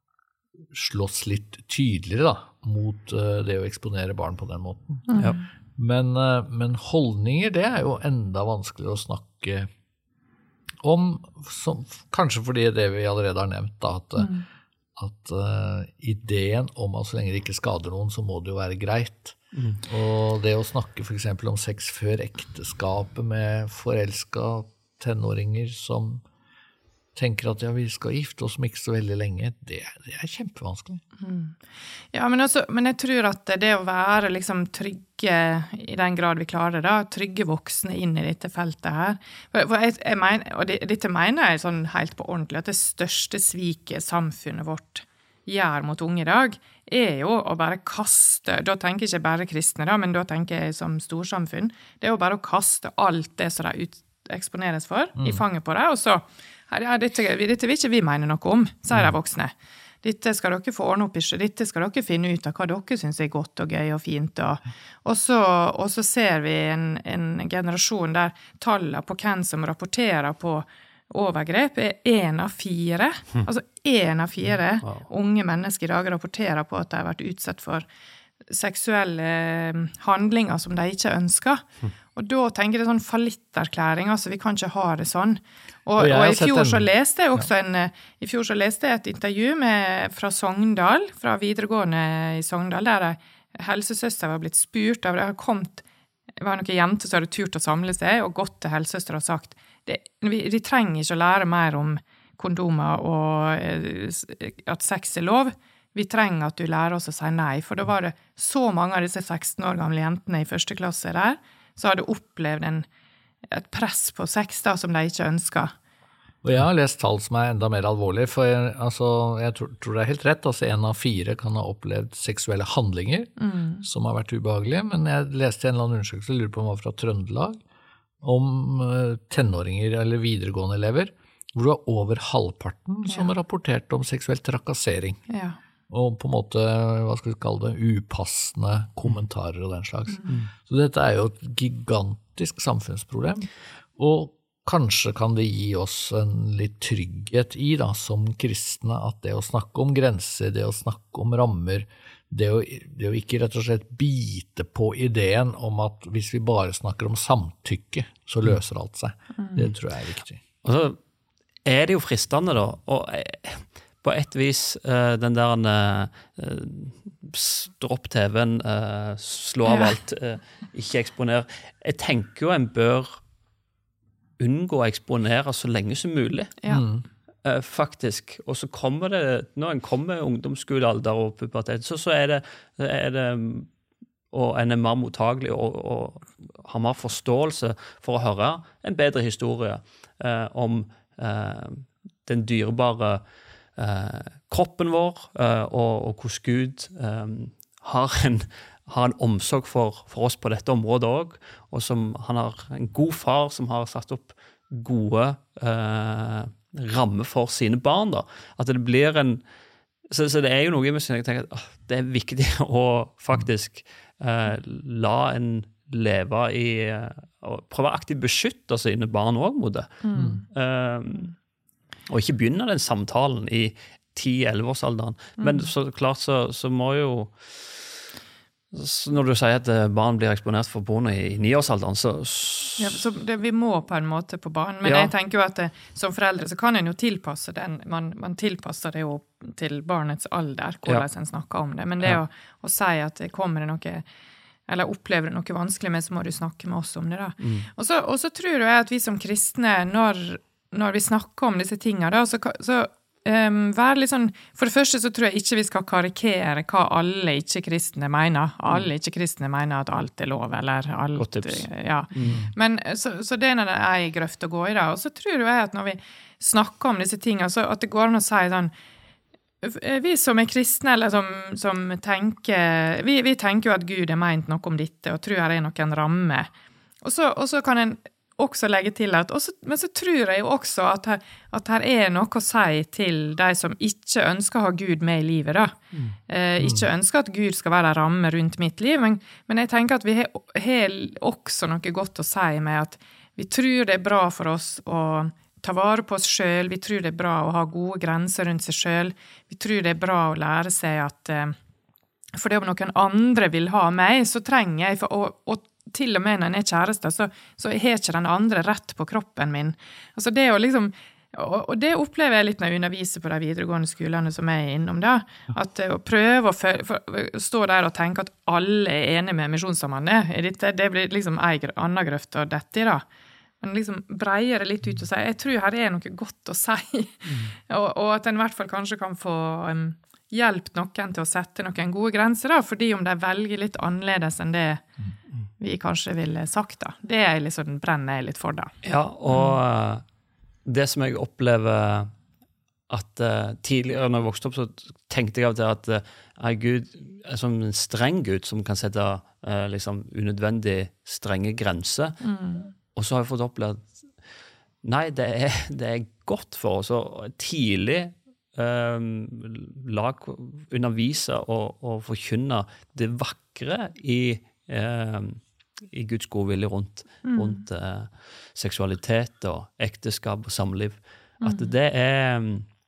C: slåss litt tydeligere da, mot det å eksponere barn på den måten. Mm. Ja. Men, men holdninger, det er jo enda vanskeligere å snakke om, som, kanskje fordi det vi allerede har nevnt, da, at mm. at uh, ideen om at så lenge det ikke skader noen, så må det jo være greit. Mm. Og det å snakke for eksempel om sex før ekteskapet med forelsket tenåringer som tenker at ja, vi skal gifte oss om ikke så veldig lenge, det, det er kjempevanskelig.
B: Mm. Ja, men, også, men jeg tror at det å være liksom trygge, i den grad vi klarer det da, trygge voksne inn i dette feltet her, for, for jeg, jeg mener, og det, dette mener jeg sånn helt på ordentlig, at det største sviket samfunnet vårt gjør mot unge i dag, er jo å bare kaste, da tenker jeg ikke bare kristne da, men da tenker jeg som storsamfunn, det er jo bare å kaste alt det som de ut, eksponeres for, mm. i fanget på det, og så, ja, dette, dette vil ikke vi mene noe om, sier de voksne. Dette skal dere få ordne opp i, dette skal dere finne ut av hva dere synes er godt og gøy og fint, og, og, så, og så ser vi en, en generasjon der tallene på hvem som rapporterer på overgrep er en av fire, mm. altså en av fire wow. unge mennesker i dag rapporterer på at de har vært utsatt for seksuelle handlinger som de ikke ønsker. Mm. Og da tenker jeg sånn fallitterklæring, altså vi kan ikke ha det sånn. Og, og, og i fjor så leste jeg også en, i fjor så leste jeg et intervju med, fra Sogndal, fra videregående i Sogndal, der helsesøster var blitt spurt av, det har kommet, det var noen jenter som hadde turt å samle seg, og gått til helsesøster og sagt, det, vi, vi trenger ikke å lære mer om kondomer og at sex er lov, vi trenger at du lærer oss å si nei, for da var det så mange av disse seksten år gamle jentene i første klasse der, så hadde opplevd en, et press på sex da, som de ikke ønsker.
C: Og jeg har lest tall som er enda mer alvorlig, for jeg, altså, jeg tror, tror det er helt rett, altså en av fire kan ha opplevd seksuelle handlinger mm. som har vært ubehagelige, men jeg leste en eller annen undersøkelse, lurer på om det var fra Trøndelag, om tenåringer eller videregående elever, hvor det var over halvparten som ja. rapporterte om seksuell trakassering. Ja. Og på en måte, hva skal vi kalle det, upassende kommentarer og den slags. Mm. Så dette er jo et gigantisk samfunnsproblem, og kanskje kan det gi oss en litt trygghet i da, som kristne, at det å snakke om grenser, det å snakke om rammer, det å, det å ikke rett og slett bite på ideen om at hvis vi bare snakker om samtykke, så løser alt seg. Mm. Det tror jeg er viktig.
A: Og så er det jo fristende da, og på et vis uh, den der uh, dropp T V-en, uh, slå av alt, uh, ikke eksponere. Jeg tenker jo en bør unngå å eksponere så lenge som mulig. Ja. Uh, faktisk. Og så kommer det, når en kommer ungdomsskolealder og pubertet, så, så er det, er det og en er mer mottagelig og, og har mer forståelse for å høre en bedre historie uh, om uh, den dyrebare Uh, kroppen vår uh, og, og hvordan Gud um, har, en, har en omsorg for, for oss på dette området også, og som han har en god far som har satt opp gode uh, rammer for sine barn da. At det blir en så, så det er jo noe jeg tenker at oh, det er viktig å faktisk uh, la en leve i uh, og prøve aktivt beskytte sine barn også mot det. Mm. Um, og ikke begynne den samtalen i ti-elleve-årsalderen. Mm. Men så klart så, så må jo, så når du sier at barn blir eksponert for porno i, i ni-årsalderen, så...
B: Ja, så det, vi må på en måte på barn, men ja. jeg tenker jo at det, som foreldre så kan en jo tilpasse den, man, man tilpasser det jo til barnets alder, hvordan ja. en snakker om det, men det ja. å, å si at det kommer det noe... eller opplever det noe vanskelig med, så må du snakke med oss om det da. Mm. Og, så, og så tror jeg at vi som kristne, når... når vi snakker om disse tingene, da, så, så um, vær litt sånn, for det første så tror jeg ikke vi skal karikere hva alle ikke-kristne mener. Alle ikke-kristne mener at alt er lov, eller alt... Godt tips. Ja. Mm. Men så, så det er når det er en grøft å gå i da. Og så tror jeg at når vi snakker om disse tingene, så at det går an å si sånn, vi som er kristne, eller som, som tenker, vi, vi tenker jo at Gud er ment noe om dette, og tror her er noen ramme. Og så, og så kan en også legge til at, også, men så tror jeg jo også at her, at her er noe å si til de som ikke ønsker å ha Gud med i livet da. Mm. Eh, ikke ønsker at Gud skal være ramme rundt mitt liv, men, men jeg tenker at vi har, har også noe godt å si med at vi tror det er bra for oss å ta vare på oss selv, vi tror det er bra å ha gode grenser rundt seg selv, vi tror det er bra å lære seg at eh, for det om noen andre vil ha meg, så trenger jeg for å, å til og med når jeg er kjæreste, så, så har ikke den andre rett på kroppen min. Altså det å liksom, og, og det opplever jeg litt når jeg underviser på de videregående skolene som jeg er innom da, at å prøve å for, for, stå der og tenke at alle er enige med Misjonssambandet, det blir liksom en annen grøft og dette i da. men liksom breier det litt ut og sier, jeg tror her er noe godt å si, mm. og, og at en I hvert fall kanskje kan få um, hjelp noen til å sette noen gode grenser, da, fordi om de velger litt annerledes enn det mm. vi kanskje ville sagt da. Det er liksom, brenner jeg litt for da.
A: Ja, og mm. det som jeg opplever at uh, tidligere når jeg vokste opp, så tenkte jeg av til at uh, er Gud er som en streng Gud som kan sette uh, liksom unødvendig strenge grenser. Mm. Og så har jeg fått oppleve at nei, det er, det er godt for oss å tidlig um, la undervise og, og forkynne det vakre i, um, i Guds gode vilje rundt, mm. rundt uh, seksualitet og ekteskap og samliv. At det er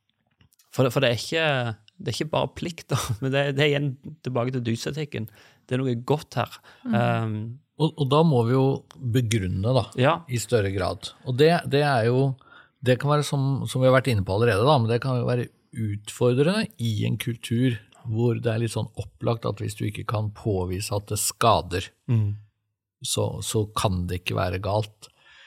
A: For det, for det, er, ikke, det er ikke bare plikt, men det, det er igjen tilbake til dysetikken. Det er noe godt her. Mm. Um,
C: og, og da må vi jo begrunne da,
A: ja.
C: I større grad. Og det, det er jo, det kan være som, som vi har vært inne på allerede, da, men det kan jo være utfordrende I en kultur hvor det er litt sånn opplagt at hvis du ikke kan påvise at det skader, mm. så, så kan det ikke være galt.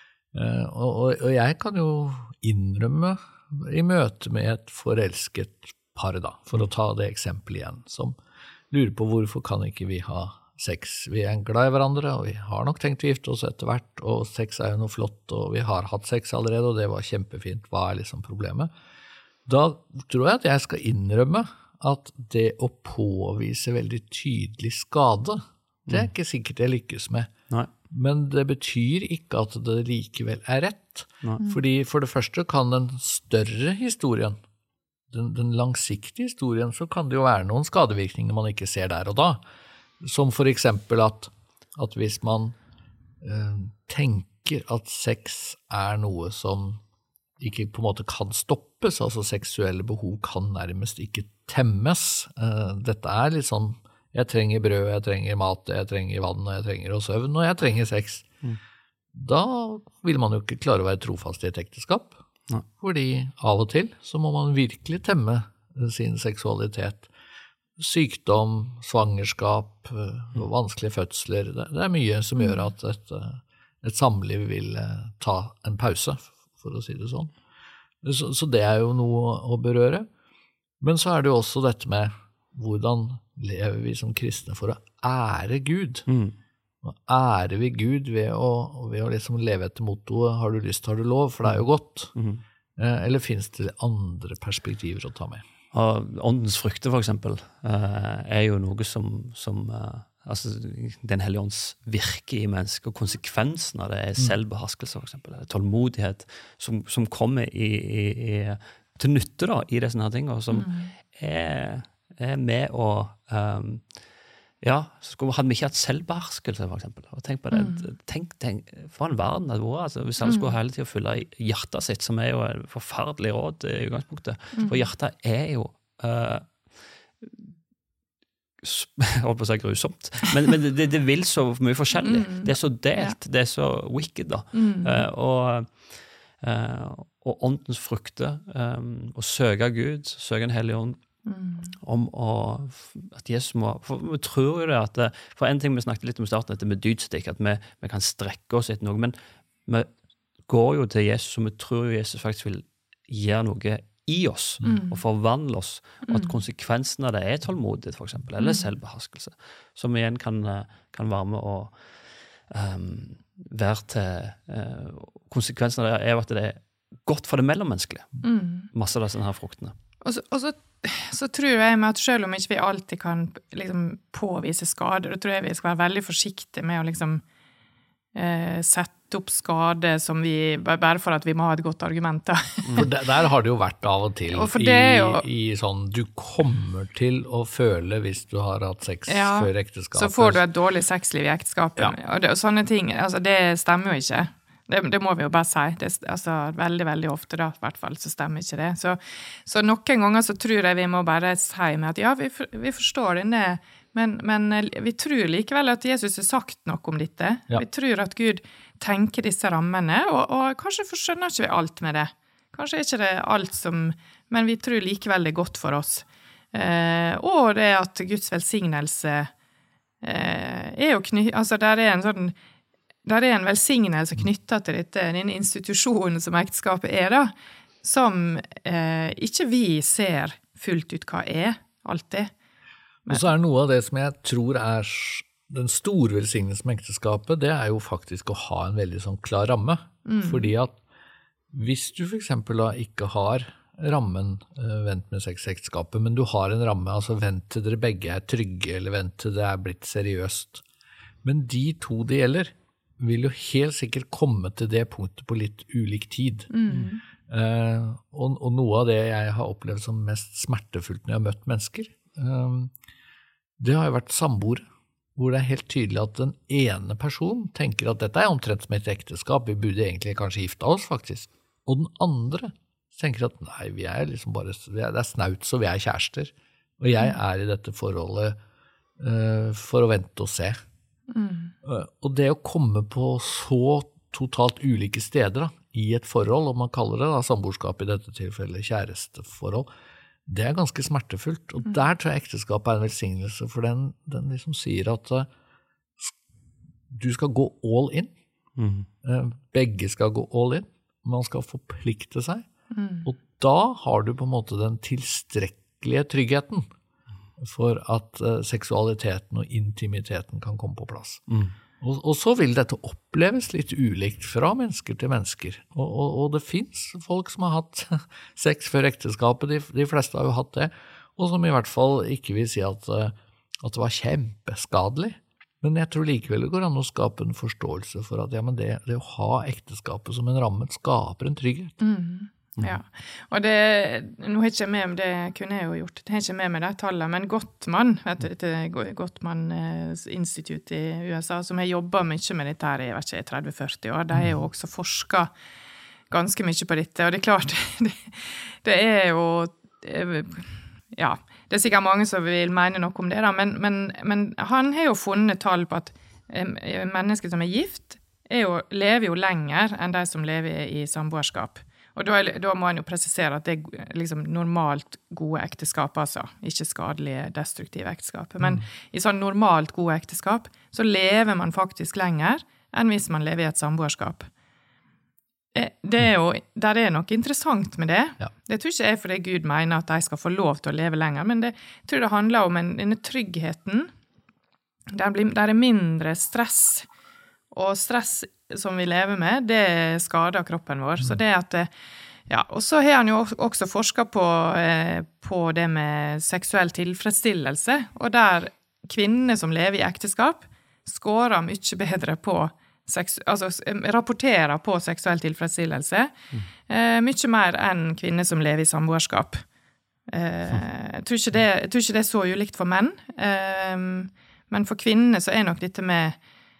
C: Uh, og, og, og jeg kan jo innrømme I møte med et forelsket par da, for å ta det eksempelet igjen, som lurer på hvorfor kan ikke vi ha sex. Vi er glad I hverandre, og vi har nok tenkt å gifte oss etter hvert, og sex er jo noe flott, og vi har hatt sex allerede, og det var kjempefint. Hva er liksom problemet? Da tror jeg at jeg skal innrømme at det å påvise veldig tydelig skade, det er ikke sikkert jeg lykkes med.
A: Nei.
C: Men det betyr ikke at det likevel er rett. Nei. Fordi for det første kan den større historien, den, den langsiktige historien, så kan det jo være noen skadevirkninger man ikke ser der og da. Som for eksempel at, at hvis man eh, tenker at sex er noe som ikke på en måte kan stoppes, altså seksuelle behov kan nærmest ikke temmes. Eh, dette er litt sånn jeg trenger brød, jeg trenger mat, jeg trenger vann, jeg trenger søvn, og jeg trenger sex. Mm. Da vil man jo ikke klare å være trofast I et ekteskap, ja. Fordi av og til så må man virkelig temme sin seksualitet. Sykdom, svangerskap, mm. vanskelige fødsler, det, det er mye som gjør at et, et samliv vil ta en pause, for å si det sånn. Så, så det er jo noe å berøre. Men så er det jo også dette med hvordan lever vi som kristne for å ære Gud. Mm. Og ærer vi Gud ved å, ved å liksom leve etter mottoet, har du lyst, har du lov, for det er jo godt. Mm. Eh, eller finnes det andre perspektiver å ta med?
A: Og åndens frukter, for eksempel, eh, er jo noe som, som eh, altså, den hellige ånds virker I mennesket, og konsekvensen av det er selvbeherskelse, for eksempel, tålmodighet, som, som kommer i, i, i, til nytte da, I disse her tingene, som mm. er er med å um, ja, skulle, hadde vi ikke hatt selvbeherskelse for eksempel, og tenk på det mm. tenk, tenk, for en verden det var, altså, hvis alle skulle hele tiden fylle hjertet sitt, som er jo en forferdelig råd I utgangspunktet, mm. for hjertet er jo uh, jeg holdt på å si grusomt, men, men det, det vil så mye forskjellig, mm. det er så delt, ja. Det er så wicked da, mm. uh, og, uh, og åndens frukter, um, å søke Gud, søke en hellig ånd, Mm. om å, at Jesus må, for vi tror jo det at det, for en ting vi snakket litt om I starten, dette med dydstikk, at vi, vi kan strekke oss etter noe, men vi går jo til Jesus, og vi tror jo Jesus faktisk vil gjøre noe I oss, mm. og forvandle oss, og at konsekvensen av det er tålmodighet for eksempel, eller selvbeherskelse, som igjen kan, kan være med å um, være til uh, konsekvensen av det er jo at det er godt for det mellommenneskelige, mm. masse av disse her fruktene.
B: Og så, og så, så tror jeg med at selv om ikke vi alltid kan liksom, påvise skader, da tror jeg vi skal være veldig forsiktige med å liksom, eh, sette opp skade som vi, bare for at vi må ha et godt argument. Da.
C: For der, der har det jo vært av og til
B: og
C: I,
B: jo,
C: I sånn, du kommer til å føle hvis du har hatt sex
B: ja,
C: før ekteskapet.
B: Så får du et dårlig sexliv I ekteskapet,
C: ja.
B: og, det, og sånne ting, altså, det stemmer jo ikke. Det, det må vi jo bare si, det, altså veldig, veldig ofte da, I hvert fall, så stemmer ikke det. Så, så noen ganger så tror jeg vi må bare si med at ja, vi, vi forstår det, men, men vi tror likevel at Jesus har sagt noe om dette. Ja. Vi tror at Gud tenker disse rammene, og, og kanskje skjønner ikke vi alt med det. Kanskje er ikke det alt som, men vi tror likevel det er godt for oss. Eh, og det at Guds velsignelse eh, er jo kny, altså der er en sånn der er en velsignelse knyttet til dette, denne institusjonen som ekteskapet er da, som eh, ikke vi ser fullt ut hva er, alltid.
C: Men. Og så er noe av det som jeg tror er den store velsignelsen med ekteskapet, det er jo faktisk å ha en veldig sånn klar ramme. Mm. Fordi at hvis du for eksempel da ikke har rammen uh, vent med sexekteskapet, men du har en ramme, altså vent til dere begge er trygge, eller vent til det er blitt seriøst. Men de to det gjelder, vil jo helt sikkert komme til det punktet på litt ulik tid. Mm. Uh, og, og noe av det jeg har opplevd som mest smertefullt når jeg har møtt mennesker, uh, det har jo vært samboere, hvor det er helt tydelig at den ene personen tenker at dette er omtrent som et ekteskap, vi burde egentlig kanskje gifte oss faktisk. Og den andre tenker at nei, vi er liksom bare, det er snaut så vi er kjærester, og jeg er i dette forholdet uh, for å vente og se. Mm. Uh, og det å komme på så totalt ulike steder da, i et forhold, om man kaller det da, samboerskap i dette tilfellet, kjæresteforhold, det er ganske smertefullt. Og mm. der tror jeg ekteskapet er en velsignelse, for den, den liksom sier at uh, du skal gå all in. Mm. Uh, begge skal gå all in. Man skal forplikte seg. Mm. Og da har du på en måte den tilstrekkelige tryggheten for at uh, seksualiteten og intimiteten kan komme på plass. Mm. Og, og så vil dette oppleves litt ulikt fra mennesker til mennesker. Og, og, og det finnes folk som har hatt sex før ekteskapet, de, de fleste har jo hatt det, og som i hvert fall ikke vil si at, at det var kjempeskadelig. Men jeg tror likevel det går an å skape en forståelse for at ja, men det, det å ha ekteskapet som en ramme skaper en trygghet.
B: Mm. Ja, og det, nå har jeg ikke med, det kunne jeg jo gjort, det har ikke med meg det tallet, men Gottman, vet du, dette Gottman Institute i U S A, som har jobbet mye med dette her i, vet ikke, tretti til førti år, de har jo også forsket ganske mye på dette, og det er klart, det, det er jo, ja, det er sikkert mange som vil mene noe om det da, men, men, men han har jo funnet tall på at mennesker som er gift, er jo, lever jo lenger enn de som lever i samboerskap. Og da, da må man jo presisere at det er liksom normalt gode ekteskap, altså, ikke skadelige, destruktive ekteskap. Men mm. i sånn normalt gode ekteskap, så lever man faktisk lenger enn hvis man lever i et samboerskap. Det er jo, der er noe interessant med det. Ja. Det tror ikke jeg fordi Gud mener at de skal få lov til å leve lenger, men det jeg tror det handler om en, denne tryggheten, der, blir, der er mindre stress, og stress som vi lever med, det skader kroppen vår. Så det at, ja, og så har han jo også forsket på, eh, på det med seksuell tilfredsstillelse, og der kvinnene som lever i ekteskap skårer mye bedre på, sex, altså rapporterer på seksuell tilfredsstillelse, mm. eh, mye mer enn kvinner som lever i samboerskap. Eh, jeg, tror ikke det, jeg tror ikke det er så ulikt for menn, eh, men for kvinnene så er nok dette med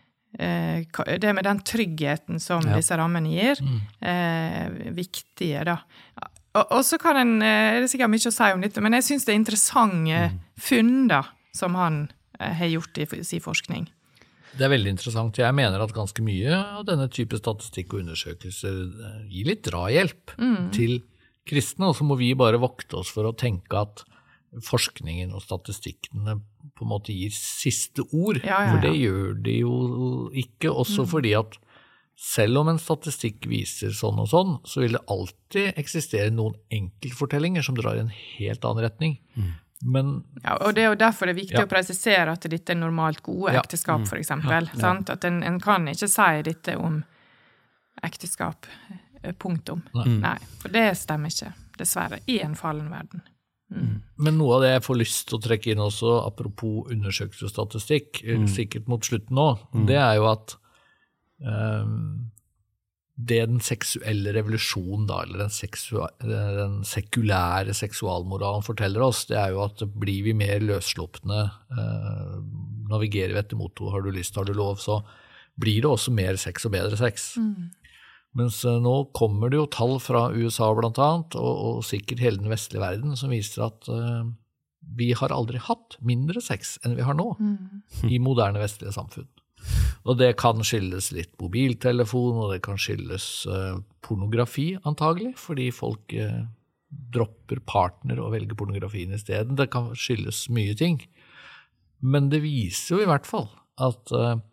B: det med den tryggheten som ja. Disse rammene gir, mm. eh, viktige da. Og, og så kan en, det er sikkert mye å si om dette, men jeg synes det er interessante mm. funn da, som han eh, har gjort i sin forskning.
C: Det er veldig interessant. Jeg mener at ganske mye av denne type statistikk og undersøkelser gir litt drahjelp mm. til kristne, og så må vi bare vokte oss for å tenke at forskningen og statistikkene på en måte gir siste ord, ja, ja, ja. For det gjør de jo ikke, også mm. fordi at selv om en statistikk viser sånn og sånn, så vil det alltid eksistere noen enkeltfortellinger som drar i en helt annen retning. Mm. Men,
B: ja, og det er jo derfor det er viktig ja. Å presisere at dette er normalt gode ja. Ekteskap, for eksempel. Ja. Sant? At en, en kan ikke si dette om ekteskap, punktum. Nei. Nei, for det stemmer ikke, dessverre, i en fallen verden. Mm.
C: Men noe av det jeg får lyst til å trekke inn også, apropos undersøkelse og statistikk, mm. sikkert mot slutten nå, mm. det er jo at um, det den seksuelle revolusjonen da, eller den, seksua, den sekulære seksualmoralen forteller oss, det er jo at blir vi mer løssluppne, uh, navigerer vi etter motto, har du lyst, har du lov, så blir det også mer sex og bedre sex. Mm. Mens nå kommer det jo tall fra U S A blant annet, og, og sikkert hele den vestlige verden, som viser at uh, vi har aldri hatt mindre sex enn vi har nå mm. i moderne vestlige samfunn. Og det kan skyldes litt mobiltelefon, og det kan skyldes uh, pornografi antagelig, fordi folk uh, dropper partner og velger pornografien i stedet. Det kan skyldes mye ting. Men det viser jo i hvert fall at uh,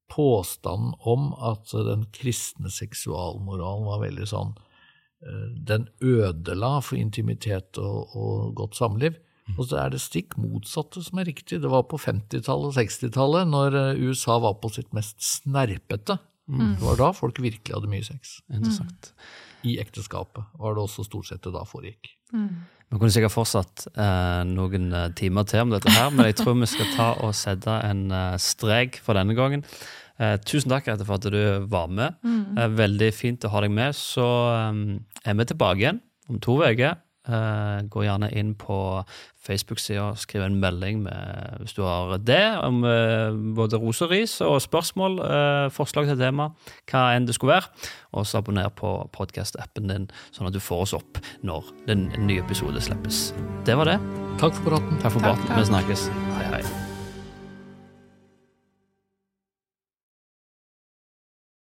C: påstanden om at den kristne seksualmoralen var veldig sånn, den ødela for intimitet og, og godt samliv. Og så er det stikk motsatte som er riktig. Det var på femtitallet og sekstitallet, når U S A var på sitt mest snerpete. Mm. Det var da folk virkelig hadde mye sex.
A: Interessant.
C: I ekteskapet var det også stort sett det da foregikk.
B: Mm.
A: Vi kunne sikkert fortsatt eh, noen timer til om dette her, men jeg tror vi skal ta og sette en eh, strek for denne gangen. Eh, tusen takk for at du var med. Mm. Eh, veldig fint å ha deg med. Så eh, er vi tilbake igjen om to uker. Eh, gå gjerne inn på Facebook-siden og skriv en melding med, hvis du har det, om eh, både ros og ris og spørsmål, eh, forslag til tema, hva enn det skulle være. Og så abonner på podcast-appen din, sånn at du får oss opp når den nye episode slippes. Det var det.
C: Takk for praten.
A: Takk for praten. Vi snakkes. Hei, hei.